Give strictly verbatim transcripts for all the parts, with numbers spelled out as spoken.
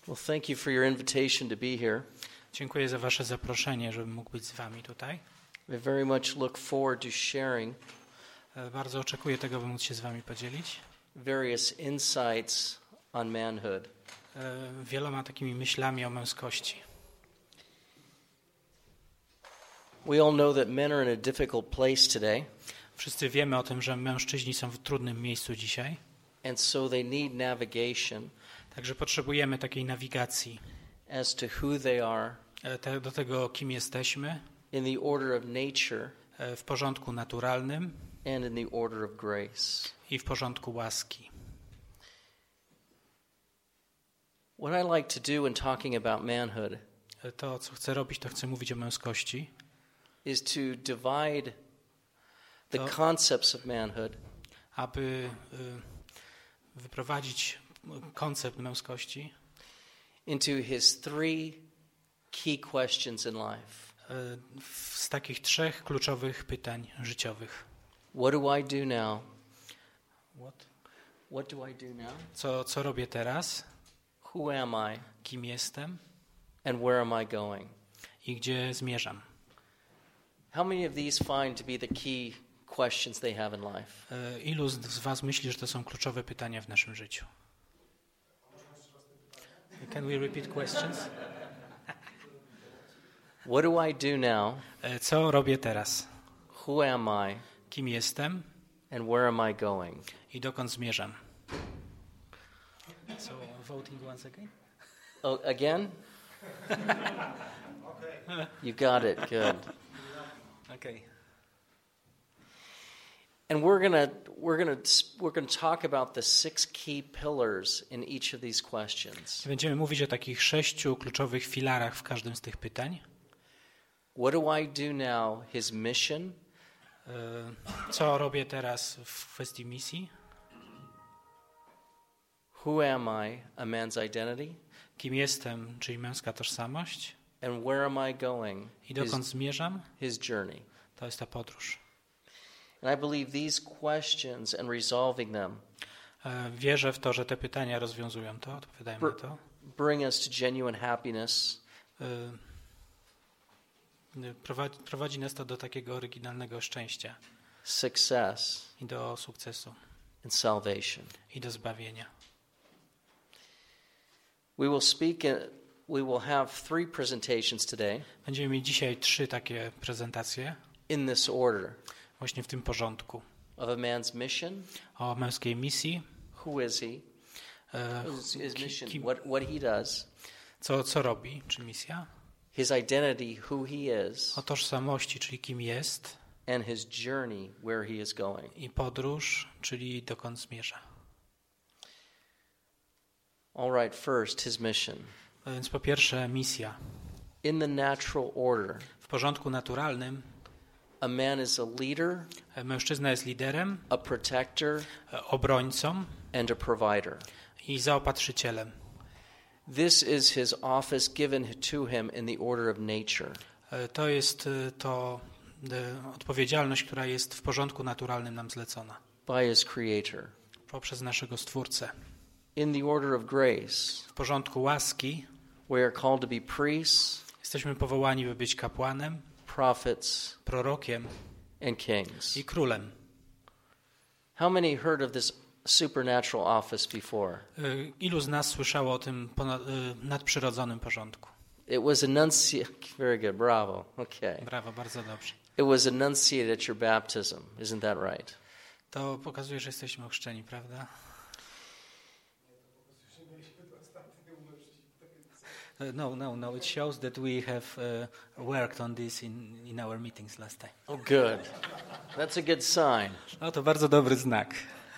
Well, thank you for your invitation to be here. Dziękuję za wasze zaproszenie, żebym mógł być z wami tutaj. I very much look forward to sharing Bardzo oczekuję tego, by móc się z wami podzielić various insights on manhood. wieloma takimi myślami o męskości. We all know that men are in a difficult place today. Wszyscy wiemy o tym, że mężczyźni są w trudnym miejscu dzisiaj. And so they need navigation. Także potrzebujemy takiej nawigacji As to who they are te, do tego, kim jesteśmy, in the order of nature w porządku naturalnym and in the order of grace. i w porządku łaski. What I like to do in talking about manhood To, co chcę robić, to chcę mówić o męskości. Is to divide the To- concepts of manhood Aby y, wyprowadzić koncept męskości into his three key questions in life. y, z takich trzech kluczowych pytań życiowych. What do I do now? What? What do I do now? Co, co robię teraz? Who am I? Kim jestem? And where am I going? I gdzie zmierzam? How many of these find to be the key questions they have in life? Y, Ilu z z was myśli, że to są kluczowe pytania w naszym życiu? Can we repeat questions? What do I do now? Y, Co robię teraz? Who am I? Kim jestem? And where am I going? I dokąd zmierzam? So, voting once again? Oh, again? You got it. Good. Okay. And we're gonna we're gonna we're gonna talk about the six key pillars in each of these questions. Będziemy mówić o takich sześciu kluczowych filarach w każdym z tych pytań. What do I do now? His mission. Y, Co robię teraz w kwestii misji? Who am I? A man's identity. Kim jestem, czyli męska tożsamość? And where am I going? I dokąd His, zmierzam? his journey. To jest ta podróż. And I believe these questions and resolving them Y, Wierzę w to, że te pytania rozwiązują to, odpowiadają na to. bring us to genuine happiness, Y, Prowadzi, prowadzi nas to do takiego oryginalnego szczęścia success, i do sukcesu and salvation. i do zbawienia. We will speak in, we will have three presentations today Będziemy mieć dzisiaj trzy takie prezentacje in this order. właśnie w tym porządku. Of a man's mission, O męskiej misji, who is he? e, His, his ki- mission, kim, what, what he does, co, co robi, czy misja, his identity, who he is, o tożsamości, czyli kim jest, and his journey, where he is going. i podróż, czyli dokąd zmierza. All right, first, his mission. A więc po pierwsze misja. In the natural order, W porządku naturalnym a man is a leader, e, mężczyzna jest liderem, a protector, e, obrońcą and a provider. i zaopatrzycielem. This is his office given to him in the order of nature. E, To jest e, to e, odpowiedzialność, która jest w porządku naturalnym nam zlecona By his creator. poprzez naszego Stwórcę. In the order of grace, W porządku łaski we are called to be priests, jesteśmy powołani, by być kapłanem, prophets, prorokiem and kings. i królem. How many heard of this supernatural office before? E, Ilu z nas słyszało o tym ponad, e, nadprzyrodzonym porządku? It was enunciated. Very good. Bravo. Okay. Brawo, bardzo dobrze. It was enunciated at your baptism. Isn't that right? To pokazuje, że jesteśmy ochrzczeni, prawda? Uh, no, no, no. It shows that we have uh, worked on this in, in our meetings last time. Oh, good. That's a good sign. No to bardzo dobry znak.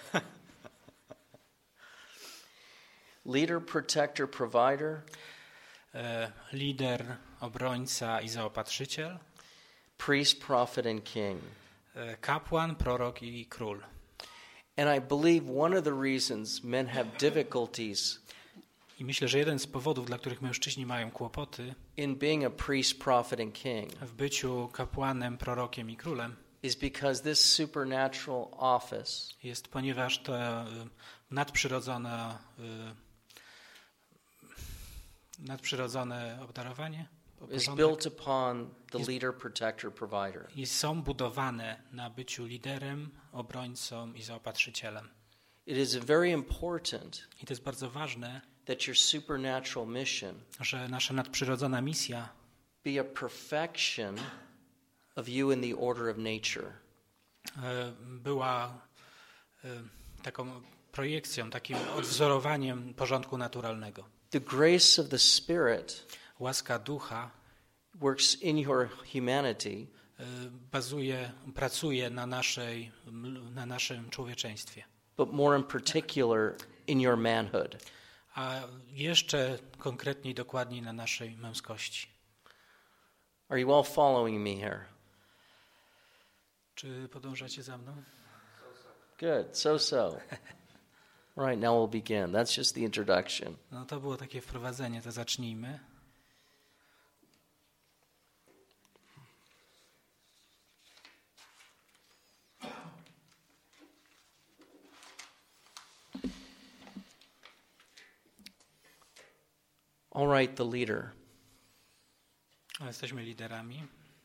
Leader, protector, provider. E, lider, obrońca i zaopatrzyciel. Priest, prophet, and king. E, kapłan, prorok i król. And I believe one of the reasons men have difficulties I myślę, że jeden z powodów, dla których mężczyźni mają kłopoty in being a priest, prophet, and king w byciu kapłanem, prorokiem i królem is because this supernatural office jest, ponieważ to y, nadprzyrodzone y, nadprzyrodzone obdarowanie, is built upon the leader, protector, provider. I są budowane na byciu liderem, obrońcą i zaopatrzycielem. It is very important I to jest bardzo ważne, that your supernatural mission że nasza nadprzyrodzona misja be a perfection of you in the order of nature. była taką projekcją, takim odwzorowaniem porządku naturalnego. The grace of the Spirit Łaska Ducha works in your humanity bazuje, pracuje na naszej, na naszym człowieczeństwie. But more in particular in your manhood. A jeszcze konkretniej, dokładniej na naszej męskości. Are you all following me here? Czy podążacie za mną? Good, so so. Right, now we'll begin. That's just the introduction. No to było takie wprowadzenie, to zacznijmy. All right, the leader. Jesteśmy liderami.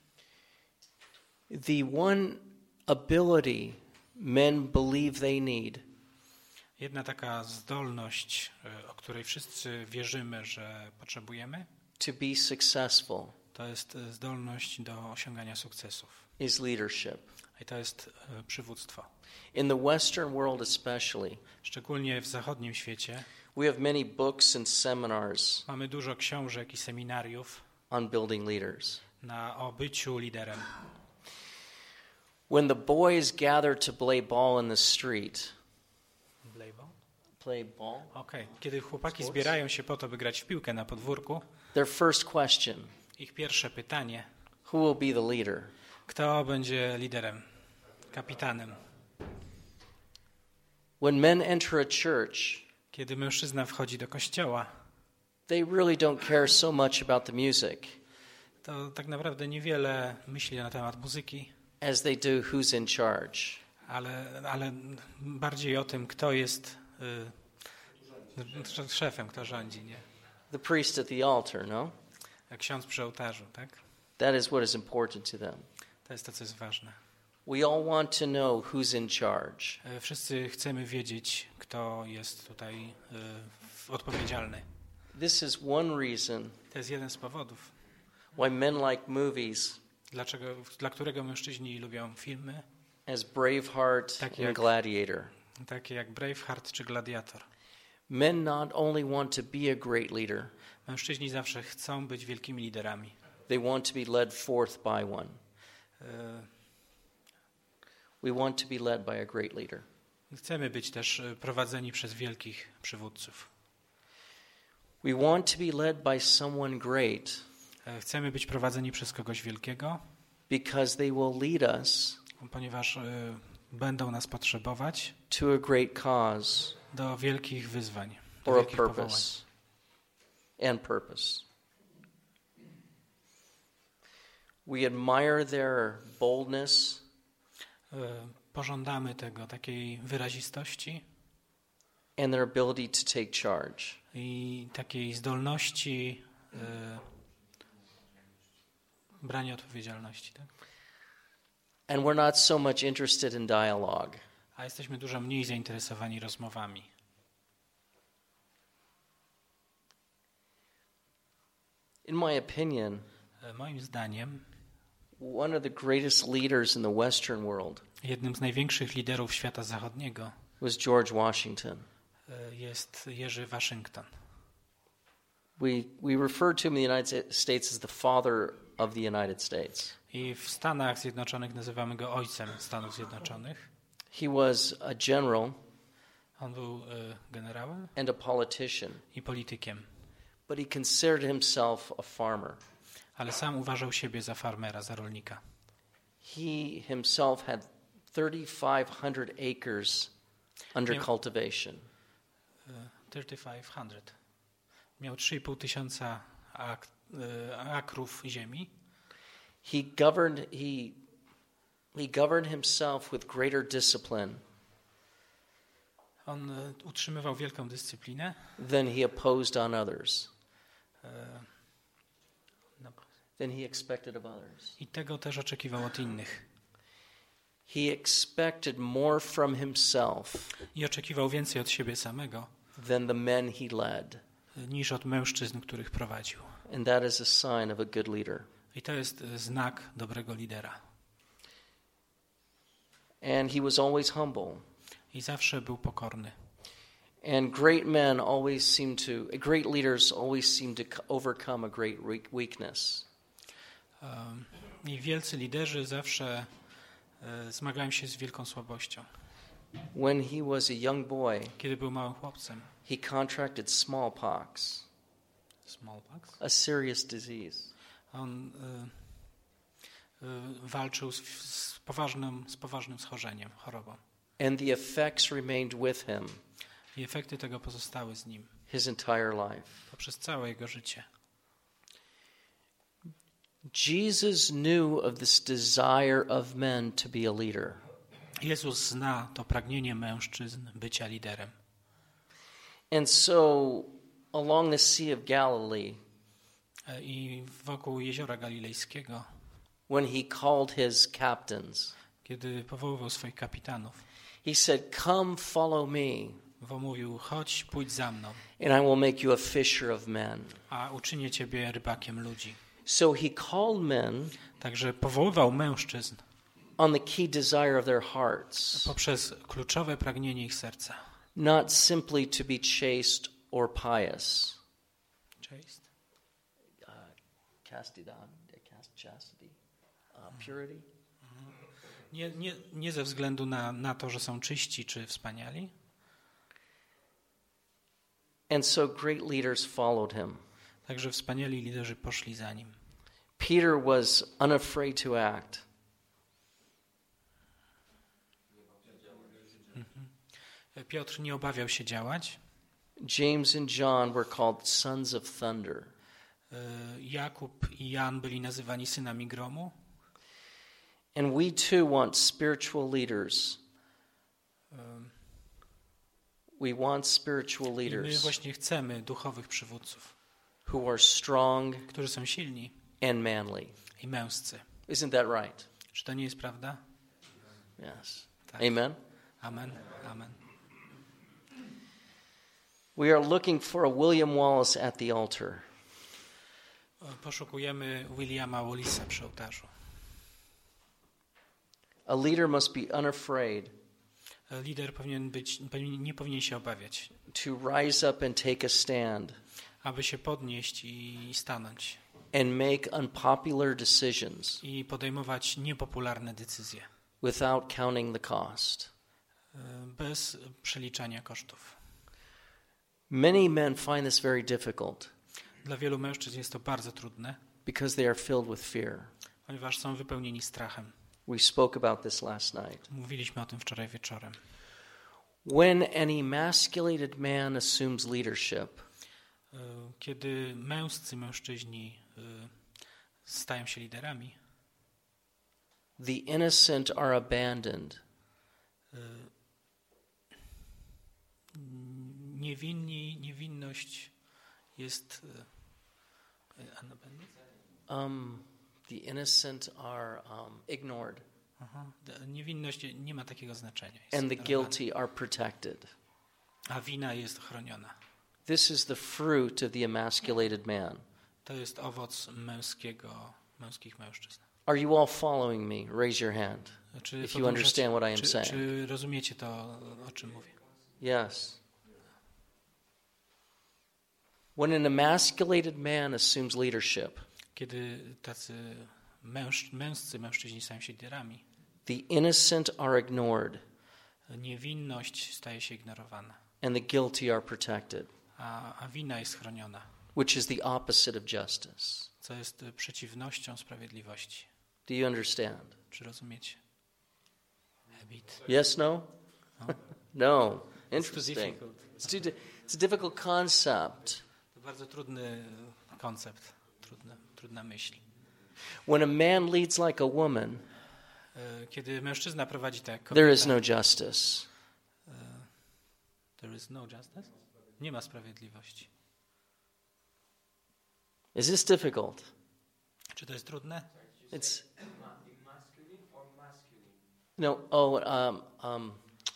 The one ability men believe they need Jedna taka zdolność, o której wszyscy wierzymy, że potrzebujemy, to be successful to jest zdolność do osiągania sukcesów. is leadership. I to jest przywództwo. In the Western world especially, Szczególnie w zachodnim świecie we have many books and seminars mamy dużo książek i seminariów on building leaders. na o byciu liderem. When the boys gather to play ball in the street, play ball, Okay. Kiedy chłopaki zbierają się po to, by grać w piłkę na podwórku, their first question, ich pierwsze pytanie: who will be the leader? kto będzie liderem, kapitanem? When men enter a church, Kiedy mężczyzna wchodzi do kościoła, they really don't care so much about the music to tak naprawdę niewiele myśli na temat muzyki, as they do who's in charge. ale, ale bardziej o tym, kto jest y, szefem, kto rządzi, nie? The priest at the altar, no? Ksiądz przy ołtarzu, tak? That is what is important to them. To jest to, co jest ważne. We all want to know who's in charge. Wszyscy chcemy wiedzieć, kto jest tutaj y, odpowiedzialny. This is one reason To jest jeden z powodów, why men like movies dlaczego, dla którego mężczyźni lubią filmy as Braveheart Tak and jak- Gladiator. takie jak Braveheart czy Gladiator. Men not only want to be a great leader, Mężczyźni zawsze chcą być wielkimi liderami. they want to be led forth by one. Y, We want to be led by a great leader. Chcemy być też y, prowadzeni przez wielkich przywódców. We want to be led by someone great Y, Chcemy być prowadzeni przez kogoś wielkiego, because they will lead us ponieważ y, będą nas potrzebować to a great cause do wielkich wyzwań, do or a wielkich powołań. purpose. And purpose. We admire their boldness Y, Pożądamy tego, takiej wyrazistości and their ability to take charge. i takiej zdolności y, brania odpowiedzialności. Tak? And we're not so much interested in dialogue. A jesteśmy dużo mniej zainteresowani rozmowami. In my opinion, Y, Moim zdaniem one of the greatest leaders in the Western world jednym z największych liderów świata zachodniego was George Washington. y, jest Jerzy Waszyngton. We, we refer to him in the United States as the father of the United States. I w Stanach Zjednoczonych nazywamy go ojcem Stanów Zjednoczonych. He was a general On był y, generałem and a politician, i politykiem, but he considered himself a farmer. ale sam uważał siebie za farmera, za rolnika. He himself had thirty-five hundred acres under Miał- cultivation. trzy tysiące pięćset. Miał trzy i pół tysiąca ak, y, akrów ziemi. He governed he he governed himself with greater discipline On y, utrzymywał wielką dyscyplinę, than he opposed on others. E, no. than he expected of others. I tego też oczekiwał od innych. He expected more from himself I oczekiwał więcej od siebie samego than the men he led. niż od mężczyzn, których prowadził. And that is a sign of a good leader. I to jest znak dobrego lidera. And he was always humble. I zawsze był pokorny. And great men always seem to, great leaders always seem to overcome a great weakness. Um, I wielcy liderzy zawsze e, zmagają się z wielką słabością. When he was a young boy, Kiedy był małym chłopcem, he contracted smallpox, smallpox, a serious disease. on e, e, walczył z, z, poważnym, z poważnym schorzeniem, chorobą. And the effects remained with him I efekty tego pozostały z nim his entire life. poprzez całe jego życie. Jesus knew of this desire of men to be a leader. Jezus zna to pragnienie mężczyzn bycia liderem. And so along the Sea of Galilee, E, I wokół Jeziora Galilejskiego, when he called his captains, kiedy powoływał swoich kapitanów, he said, "Come, follow me, mówił: chodź, pójdź za mną, and I will make you a fisher of men." a uczynię ciebie rybakiem ludzi. So he called men Także powoływał mężczyzn on the key desire of their hearts, poprzez kluczowe pragnienie ich serca. not simply to be chaste or pious. Chaste? Uh, castidad, cast, chastity, uh, purity. Nie, nie, nie ze względu na, na to, że są czyści czy wspaniali. And so great leaders followed him. Także wspaniali liderzy poszli za nim. Peter was unafraid to act. Mhm. Piotr nie obawiał się działać. James and John were called sons of thunder. Jakub i Jan byli nazywani synami gromu. And we too want spiritual leaders. We want spiritual I my leaders właśnie chcemy duchowych przywódców, who are strong którzy są silni and manly. i męscy. Isn't that right? Czy to nie jest prawda? Yes. Tak. Amen. Amen. Amen. We are looking for a William Wallace at the altar. Poszukujemy Williama Wallisa przy ołtarzu. A leader must be unafraid Lider powinien być, nie powinien się obawiać, to rise up and take a stand aby się podnieść i stanąć and make unpopular decisions i podejmować niepopularne decyzje without counting the cost. bez przeliczania kosztów. Many men find this very difficult Dla wielu mężczyzn jest to bardzo trudne, because they are filled with fear. ponieważ są wypełnieni strachem. We spoke about this last night. Mówiliśmy o tym wczoraj wieczorem. When an emasculated man assumes leadership, kiedy męscy mężczyźni stają się liderami, the innocent are abandoned. Niewinni, niewinność jest Um, the innocent are um, ignored. Aha. Niewinność nie ma takiego znaczenia. Jest And the ignorowana. guilty are protected. A wina jest chroniona. This is the fruit of the emasculated man. To jest owoc męskiego, męskich mężczyzn. Are you all following me? Raise your hand Czy if you understand what I am czy, saying. czy rozumiecie to, o czym mówię? Yes. When an emasculated man assumes leadership, Kiedy tacy męż, męscy mężczyźni stają się liderami, the innocent are ignored niewinność staje się ignorowana, and the guilty are protected, a, a wina jest chroniona, which is the opposite of justice. co jest przeciwnością sprawiedliwości. Do you understand? Czy rozumiecie? Habit. Yes, no? No. No. It's Interesting. difficult. It's, too di- it's a difficult concept. To bardzo trudny koncept, trudna, trudna myśl. When a man leads like a woman, Kiedy mężczyzna prowadzi tak, kobieta, there is no justice. there is no justice? Nie ma sprawiedliwości. Is this difficult? Czy to jest trudne? It's no. Oh, um, um,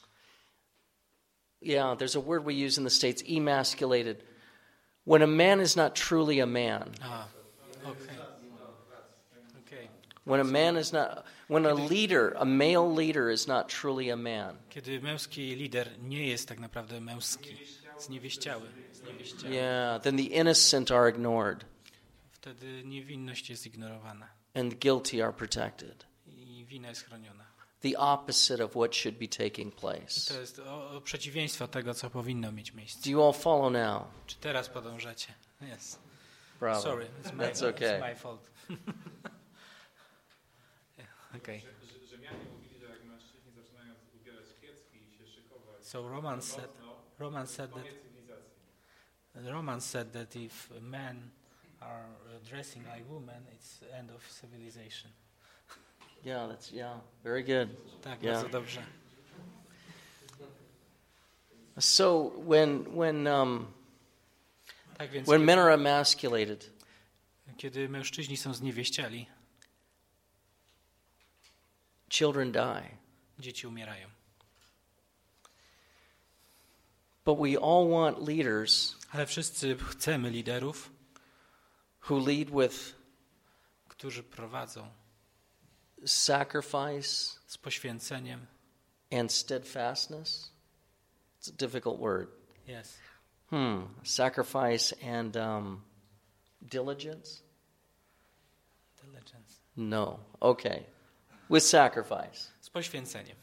yeah. There's a word we use in the States: emasculated. When a man is not truly a man. A, okej. Okay. When a man is not, when a leader, a male leader, is not truly a man. Kiedy męski lider nie jest tak naprawdę męski, zniewieściały, zniewieściały. Yeah. Then the innocent are ignored. Wtedy niewinność jest ignorowana. And the guilty are protected. I wina jest chroniona. The opposite of what should be taking place. To jest o, o przeciwieństwo tego, co powinno mieć miejsce. Do you all follow now? Czy teraz podążacie? Yes. Bravo. Sorry, it's my, That's okay. it's my fault. Okay. So Roman said, Roman said that Roman said that if men are dressing like women, it's the end of civilization. Yeah, that's yeah, very good. Tak, Yeah. bardzo dobrze. So when when um, Tak więc when men are emasculated, kiedy mężczyźni są zniewieściali, children die. dzieci umierają. But we all want leaders Ale wszyscy chcemy liderów, who lead with którzy prowadzą sacrifice z poświęceniem. and steadfastness. It's a difficult word. Yes. Hmm. Sacrifice and um, diligence? Diligence. No. Okay. With sacrifice. Z poświęceniem.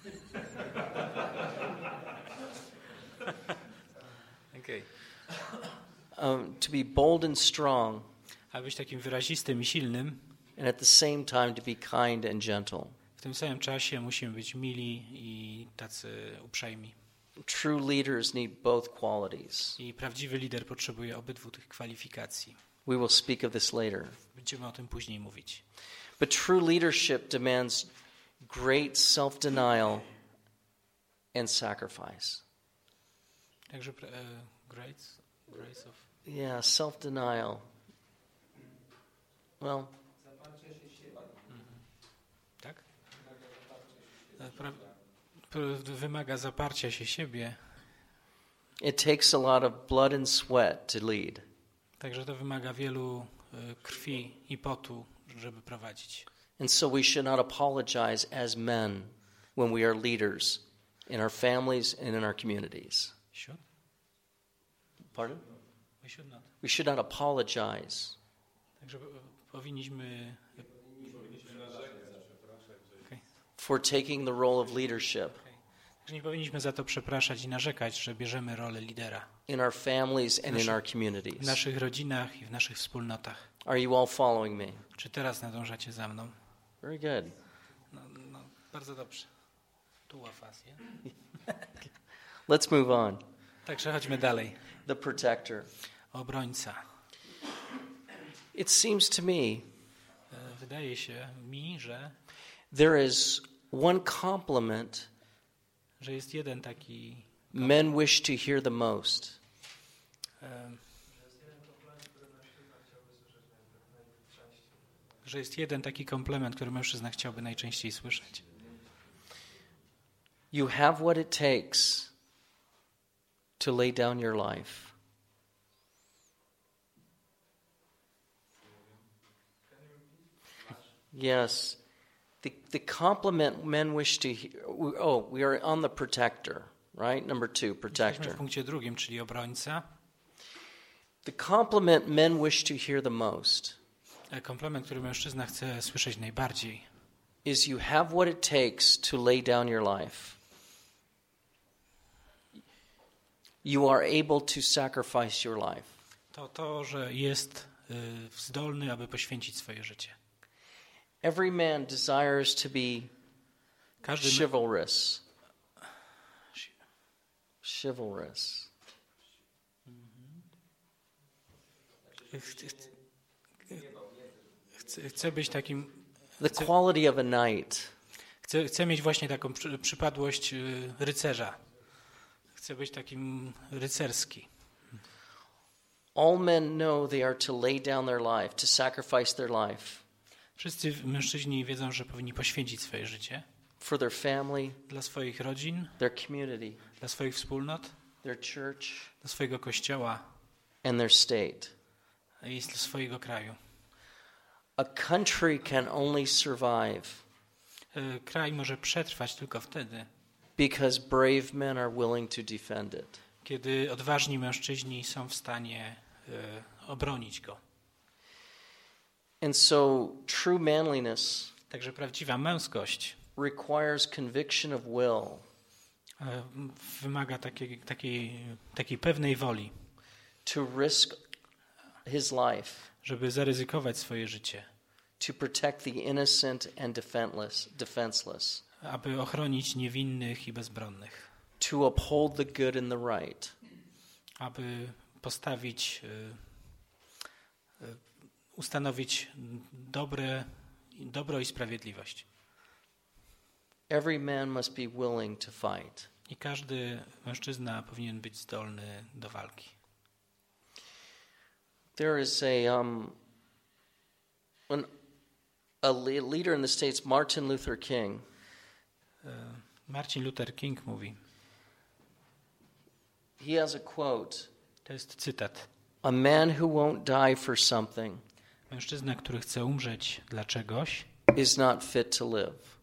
Okay. Um, to be bold and strong, Aby być takim wyrazistym i silnym, and at the same time to be kind and gentle. w tym samym czasie musimy być mili i tacy uprzejmi. True leaders need both qualities. I prawdziwy lider potrzebuje obydwu tych kwalifikacji. We will speak of this later. Będziemy o tym później mówić. But true leadership demands great self-denial and sacrifice. Także uh, grace, grace of... Yeah, self-denial. Well, Tak? Pra, pra, wymaga zaparcia się siebie. it takes a lot of blood and sweat to lead. Także to wymaga wielu y, krwi i potu, żeby prowadzić. And so we should not apologize as men when we are leaders in our families and in our communities. Should? Pardon? We should not. We should not apologize. Także y, powinniśmy... Okay. For taking the role of leadership Także nie powinniśmy za to przepraszać i narzekać, że bierzemy rolę lidera in our families and in Naszy- our w communities. naszych rodzinach i w naszych wspólnotach. Are you all following me? Czy teraz nadążacie za mną? Very good. No, no bardzo dobrze. Tu łafas, nie? Let's move on. Także chodźmy dalej. The protector. Obrońca. It seems to me E, Wydaje się mi, że, there is one compliment że jest jeden taki men wish to hear the most. e, że jest jeden taki komplement, który mężczyzna chciałby najczęściej słyszeć. You have what it takes to lay down your life. Yes. The, the compliment men wish to hear. Oh, we are on the protector, right? Number two, Jesteśmy protector. w punkcie drugim, czyli obrońca. The compliment men wish to hear the most E, Komplement, który mężczyzna chce słyszeć najbardziej, is you have what it takes to lay down your life. You are able to sacrifice your life. to to, że jest y, zdolny, aby poświęcić swoje życie. Every man desires to be Każdy, mę- chivalrous. Chivalrous. ch- ch- chce, chce być takim, The quality of a knight. chce, chce mieć właśnie taką przy, przypadłość y, rycerza. Chce być takim rycerski. All men know they are to lay down their life, to sacrifice their life. Wszyscy mężczyźni wiedzą, że powinni poświęcić swoje życie. For their family, dla swoich rodzin, their community, dla swoich wspólnot, their church, dla swojego kościoła and their state. I dla swojego kraju. A country can only survive kraj może przetrwać tylko wtedy, because brave men are willing to defend it. Kiedy odważni mężczyźni są w stanie e, obronić go. And so true manliness Także prawdziwa męskość requires conviction of will. E, wymaga takiej, takiej, takiej pewnej woli. To risk his life. Żeby zaryzykować swoje życie. To protect the innocent and defenseless, defenseless. Aby ochronić niewinnych i bezbronnych. To uphold the good and the right. Aby postawić, y, y, ustanowić dobre, dobro i sprawiedliwość. Every man must be willing to fight. I każdy mężczyzna powinien być zdolny do walki. There is a um, an, a leader in the States, Martin Luther King. Martin Luther King mówi. He has a quote. To jest cytat. A man who won't die for something. Mężczyzna, który chce umrzeć dla czegoś, is not fit to live.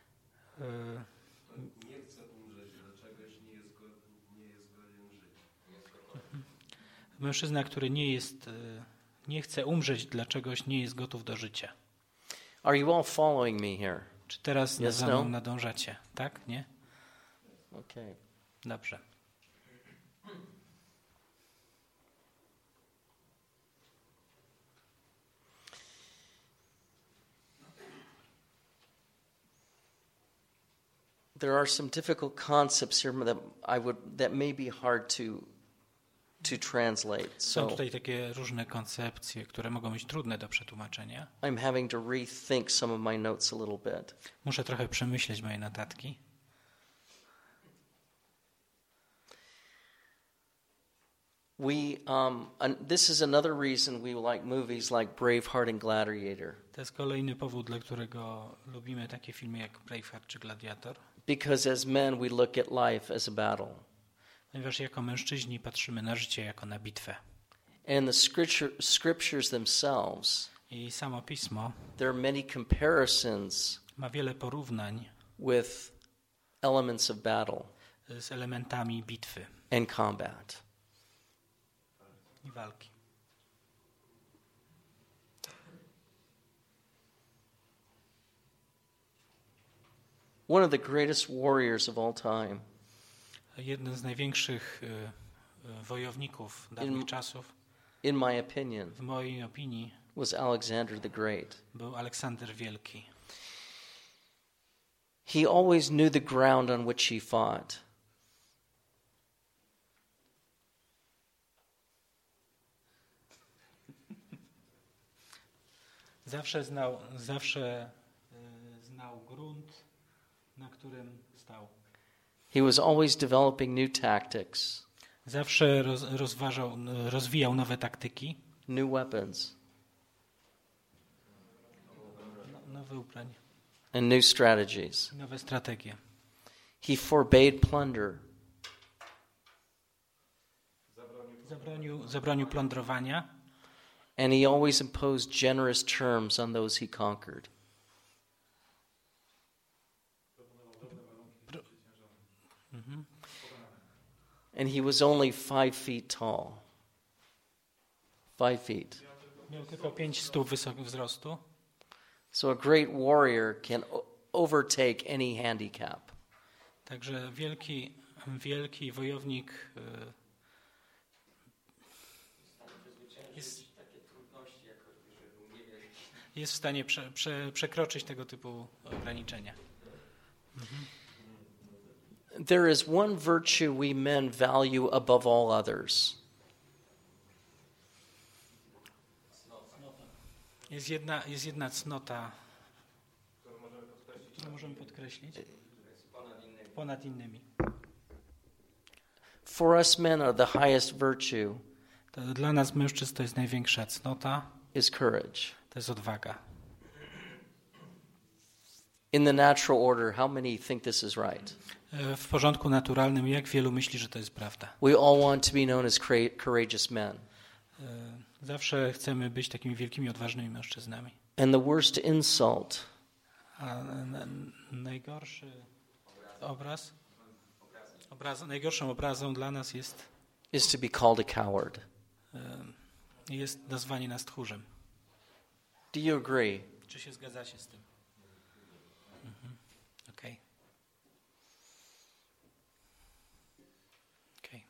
Nie chce umrzeć dla czegoś, nie jest godny, nie jest godzien żyć. Mężczyzna, który nie jest, nie chce umrzeć dla czegoś, nie jest gotów do życia. Are you all following me here? Czy teraz Yes, za mną no? nadążacie? Tak? Nie? Okay. Dobrze. There are some difficult concepts here that I would that may be hard to to translate. Są So tutaj takie różne koncepcje, które mogą być trudne do przetłumaczenia. I'm having to rethink some of my notes a little bit. Muszę trochę przemyśleć moje notatki. We um and this is another reason we like movies like Braveheart and Gladiator. To jest kolejny powód, dla którego lubimy takie filmy jak Braveheart czy Gladiator. Because as men we look at life as a battle. Ponieważ jako mężczyźni patrzymy na życie jako na bitwę. And the scripture, scriptures themselves, I samo Pismo there are many comparisons ma wiele porównań with elements of battle z elementami bitwy and combat. i walki. One of the greatest warriors of all time. Jeden z największych y, y, wojowników dawnych In- czasów, In my opinion, w mojej opinii, was Alexander the Great. był Aleksander Wielki. He always knew the ground on which he fought. Zawsze znał, zawsze y, znał grunt, na którym stał. He was always developing new tactics, Zawsze roz, rozważał, rozwijał nowe taktyki, new weapons, no, nowe ubranie, and new strategies. nowe strategie. He forbade plunder. Zabronił, zabronił plądrowania And he always imposed generous terms on those he conquered. And he was only five feet tall. Five feet. miał tylko pięć stóp wysok wzrostu. So a great warrior can o- overtake any handicap. Także wielki, wielki wojownik y, jest, jest w stanie prze, prze, przekroczyć tego typu ograniczenia. There is one virtue we men value above all others. Jest jedna, jest jedna cnota, którą możemy podkreślić ponad innymi. For us men are the highest virtue To dla nas mężczyzn to jest największa cnota, is courage. to jest odwaga. In the natural order, how many think this is right? W porządku naturalnym, jak wielu myśli, że to jest prawda? We all want to be known as courageous men. Zawsze chcemy być takimi wielkimi, odważnymi mężczyznami. And the worst insult A najgorszy obraz, obraz, najgorszą obrazą dla nas jest, is to be called a coward. jest nazwanie nas tchórzem. Do you agree? Czy się zgadzacie z tym? Mhm. Okej. Okay. Okay.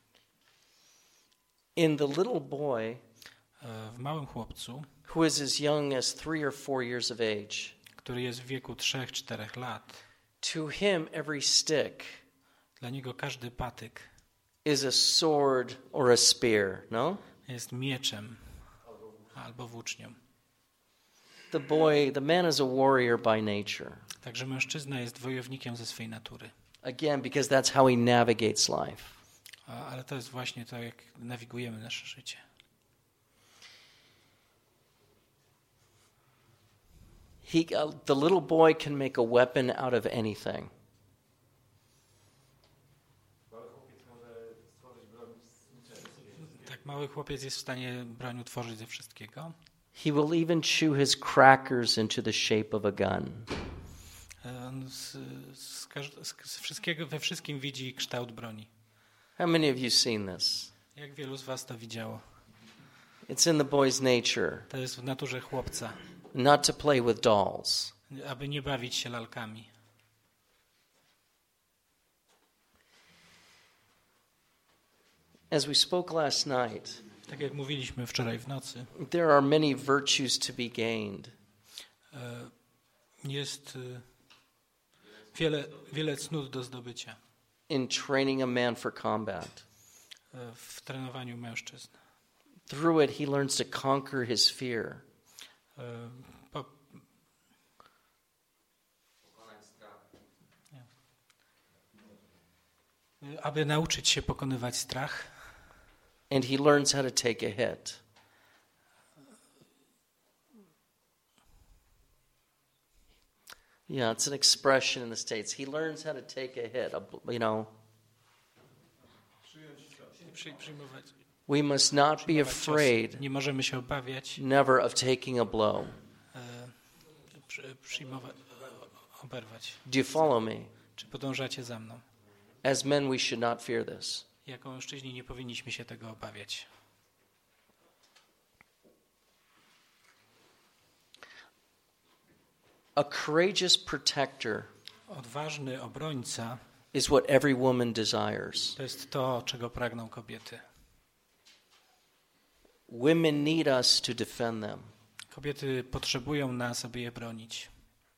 In the little boy, w małym chłopcu, who is as young as three or four years of age, który jest w wieku trzech, czterech lat, to him every stick dla niego każdy patyk is a sword or a spear, no? jest mieczem albo włócznią. The boy, the man is a warrior by nature. Także mężczyzna jest wojownikiem ze swej natury. Again, because that's how he navigates life. Ale to jest właśnie to, jak nawigujemy nasze życie. He, uh, the little boy can make a weapon out of anything. Tak, mały chłopiec jest w stanie broń utworzyć ze wszystkiego. He will even chew his crackers into the shape of a gun. On z, z, z wszystkiego, we wszystkim widzi kształt broni. How many of you seen this? Jak wielu z was to widziało? It's in the boy's nature. To jest w naturze chłopca. Not to play with dolls. Aby nie bawić się lalkami. As we spoke last night, tak jak mówiliśmy wczoraj w nocy, there are many virtues to be gained. Jest wiele, wiele cnót do zdobycia. In training a man for combat. W trenowaniu mężczyzn. Through it he learns to conquer his fear. Po, aby nauczyć się pokonywać strach. And he learns how to take a hit. Yeah, it's an expression in the States. He learns how to take a hit, a, you know. We must not be afraid, nie możemy się obawiać, never of taking a blow. Przyjmować, oberwać. Do you follow me? Czy podążacie za mną? As men, we should not fear this. Jako mężczyźni nie powinniśmy się tego obawiać. A courageous protector odważny obrońca is what every woman desires. To jest to, czego pragną kobiety. Women need us to defend them. Kobiety potrzebują nas, aby je bronić.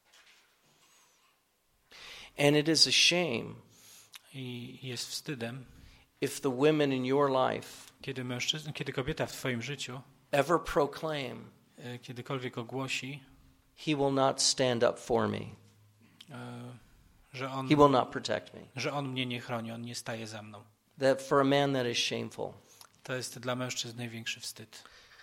And it is a shame. I jest wstydem, if the women in your life kiedy mężczyzna, kiedy kobieta w twoim życiu ever proclaim, kiedykolwiek ogłosi, he will not stand up for me. Że on, he will not protect me. Że on mnie nie chroni, on nie staje za mną. That for a man that is shameful. To jest dla mężczyzn największy wstyd.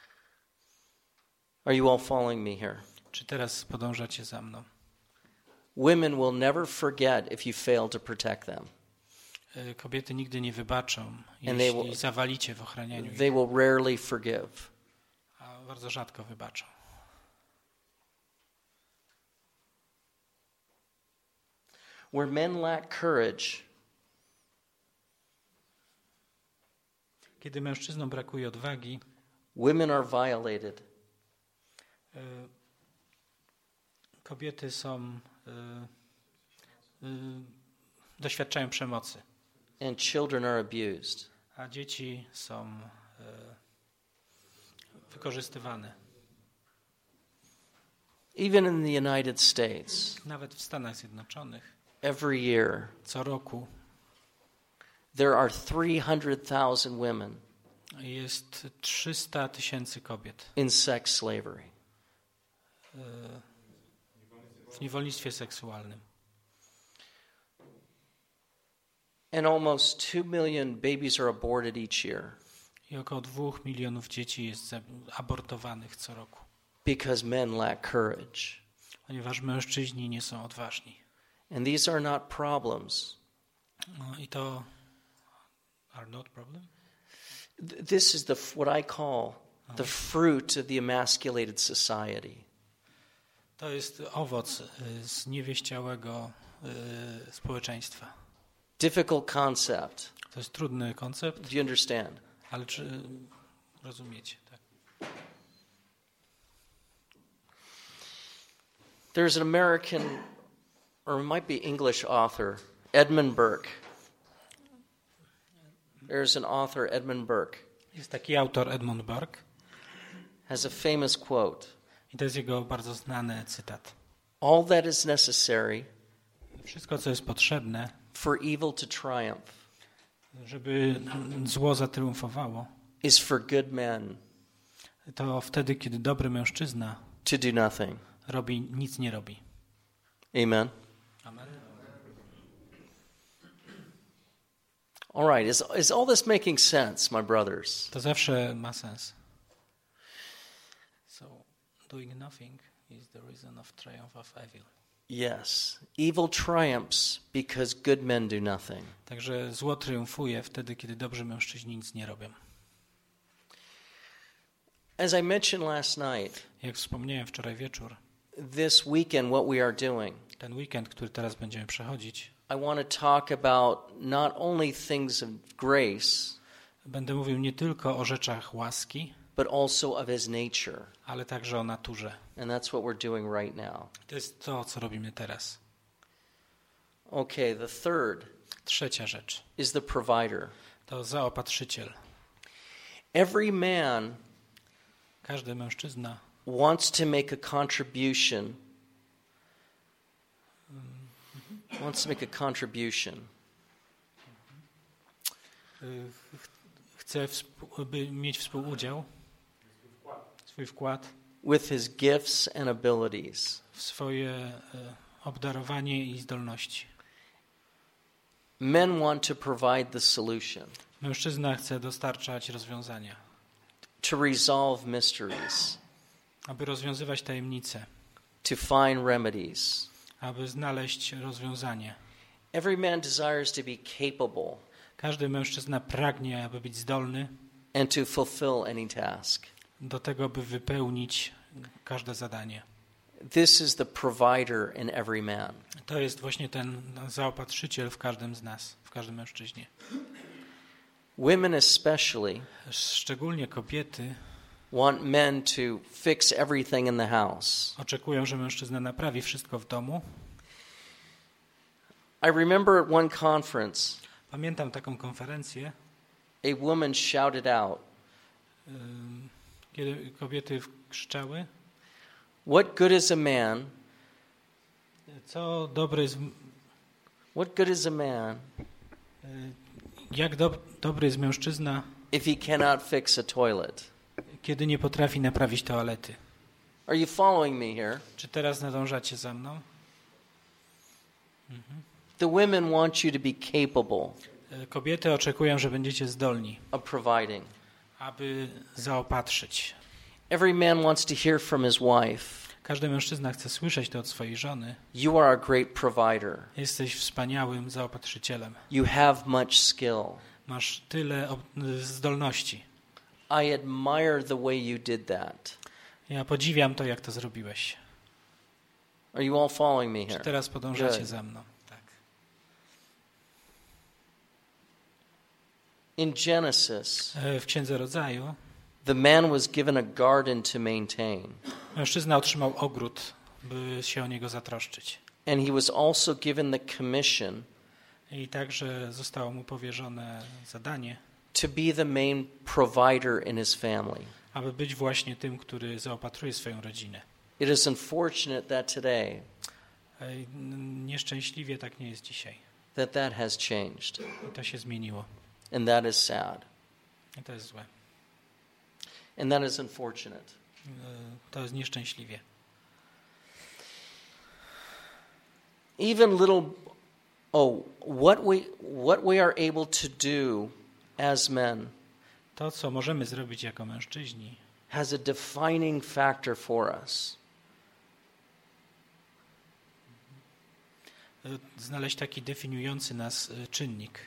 Are you all following me here? Czy teraz podążacie za mną? Women will never forget if you fail to protect them. Kobiety nigdy nie wybaczą, And jeśli will, zawalicie w ochranianiu they ich. will rarely forgive. A bardzo rzadko wybaczą. Where men lack courage, kiedy mężczyznom brakuje odwagi, women are violated. Kobiety są y, y, doświadczają przemocy. And children are abused. A dzieci są y, wykorzystywane. Even in the United States, nawet w Stanach Zjednoczonych, every year, co roku, there are three hundred thousand women jest trzysta tysięcy kobiet in sex slavery. Y, w niewolnictwie seksualnym. And almost two million babies are aborted each year. I około dwóch milionów dzieci jest abortowanych co roku. Because men lack courage. Ponieważ mężczyźni nie są odważni. And these are not problems. No i to are not problem. This is the what I call the fruit of the emasculated society. To jest owoc zniewieściałego y, społeczeństwa. Difficult concept. To jest trudny koncept. Do you understand? Ale czy rozumiecie? Tak. There's an American, or it might be English author, Edmund Burke. There's an author, Edmund Burke. Jest taki autor Edmund Burke. Has a famous quote. I to jest jego bardzo znany cytat. All that is necessary Wszystko, co jest potrzebne, for evil to triumph, żeby zło zatriumfowało, is for good men to wtedy, kiedy dobry mężczyzna to do nothing. robi, nic nie robi. Amen. Amen. All right. Is, is all this making sense, my brothers? To zawsze ma sens. So, doing nothing is the reason of triumph of evil. Yes. Evil triumphs because good men do nothing. Także zło triumfuje wtedy, kiedy dobrzy mężczyźni nic nie robią. As I mentioned last night, Jak wspomniałem wczoraj wieczór, this weekend what we are doing, ten weekend, który teraz będziemy przechodzić, I want to talk about not only things of grace, będę mówił nie tylko o rzeczach łaski, but also of his nature. ale także o naturze. And that's what we're doing right now. To jest to, co robimy teraz. Okay, the third Trzecia rzecz is the provider. to zaopatrzyciel. Every man Każdy mężczyzna wants to make a contribution. Wants to make a contribution. y, ch- chce współ- by mieć współudział, swój wkład With his gifts and abilities. w swoje y, obdarowanie i zdolności. Men want to provide the solution, Mężczyzna chce dostarczać rozwiązania, to resolve mysteries, aby rozwiązywać tajemnice, to find remedies. aby znaleźć rozwiązanie. Every man desires to be capable Każdy mężczyzna pragnie, aby być zdolny and to fulfill any task. do tego, by wypełnić każde zadanie. This is the provider in every man. To jest właśnie ten zaopatrzyciel w każdym z nas, w każdym mężczyźnie. Women especially Szczególnie kobiety want men to fix everything in the house. oczekują, że mężczyzna naprawi wszystko w domu. I remember at one conference, Pamiętam taką konferencję, a woman shouted out, ym, kiedy kobiety krzyczały, "What good is a man? co dobre jest, What good is a man y, jak do, dobry jest mężczyzna, if he cannot fix a toilet?" kiedy nie potrafi naprawić toalety. Are you following me here? Czy teraz nadążacie za mną? The women want you to be capable Y, Kobiety oczekują, że będziecie zdolni, of providing. aby zaopatrzyć. Every man wants to hear from his wife, Każdy mężczyzna chce słyszeć to od swojej żony. "You are a great provider. Jesteś wspaniałym zaopatrzycielem. You have much skill. Masz tyle ob- zdolności. I admire the way you did that." Ja podziwiam to, jak to zrobiłeś. Are you all following me Czy here? teraz podążacie Good. za mną? Tak. In Genesis, E, W Księdze Rodzaju the man was given a garden to maintain, mężczyzna otrzymał ogród, by się o niego zatroszczyć. and he was also given the commission I także zostało mu powierzone zadanie, to be the main provider in his family. aby być właśnie tym, który zaopatruje swoją rodzinę. It is unfortunate that today E, n- Nieszczęśliwie tak nie jest dzisiaj. that that has changed, I to się zmieniło. and that is sad, I to jest złe. and that is unfortunate. E, To jest nieszczęśliwie. Even little, oh, what we what we are able to do as men To, co możemy zrobić jako mężczyźni, has a defining factor for us. Znaleźć taki definiujący nas czynnik.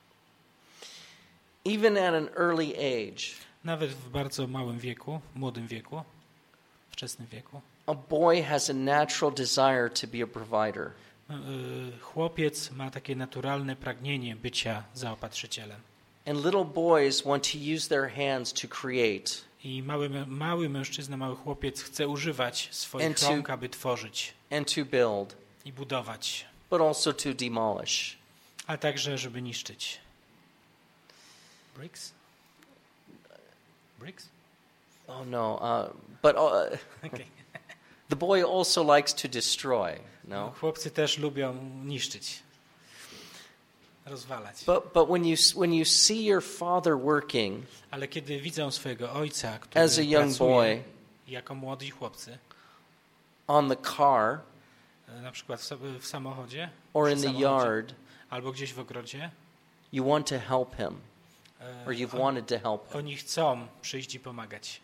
Even at an early age, Nawet w bardzo małym wieku, młodym wieku, wczesnym wieku, a boy has a natural desire to be a provider. Chłopiec ma takie naturalne pragnienie bycia zaopatrzycielem. And little boys want to use their hands to create. I mały, mały mężczyzna, mały chłopiec chce używać swoich And to- rąk, aby tworzyć and to build, i budować, but also to demolish. a także żeby niszczyć. Bricks? Bricks? Oh no, uh, but uh, Okay. the boy also likes to destroy. No, Chłopcy też lubią niszczyć, rozwalać. but but when you when you see your father working Ale kiedy widzą swojego ojca, który as a young pracuje boy jako młodzi chłopcy, on the car na przykład w, sobie, w samochodzie, or przy in the samochodzie, yard, albo gdzieś w ogrodzie, you want to help him, e, or you've on, wanted to help him. oni chcą przyjść i pomagać.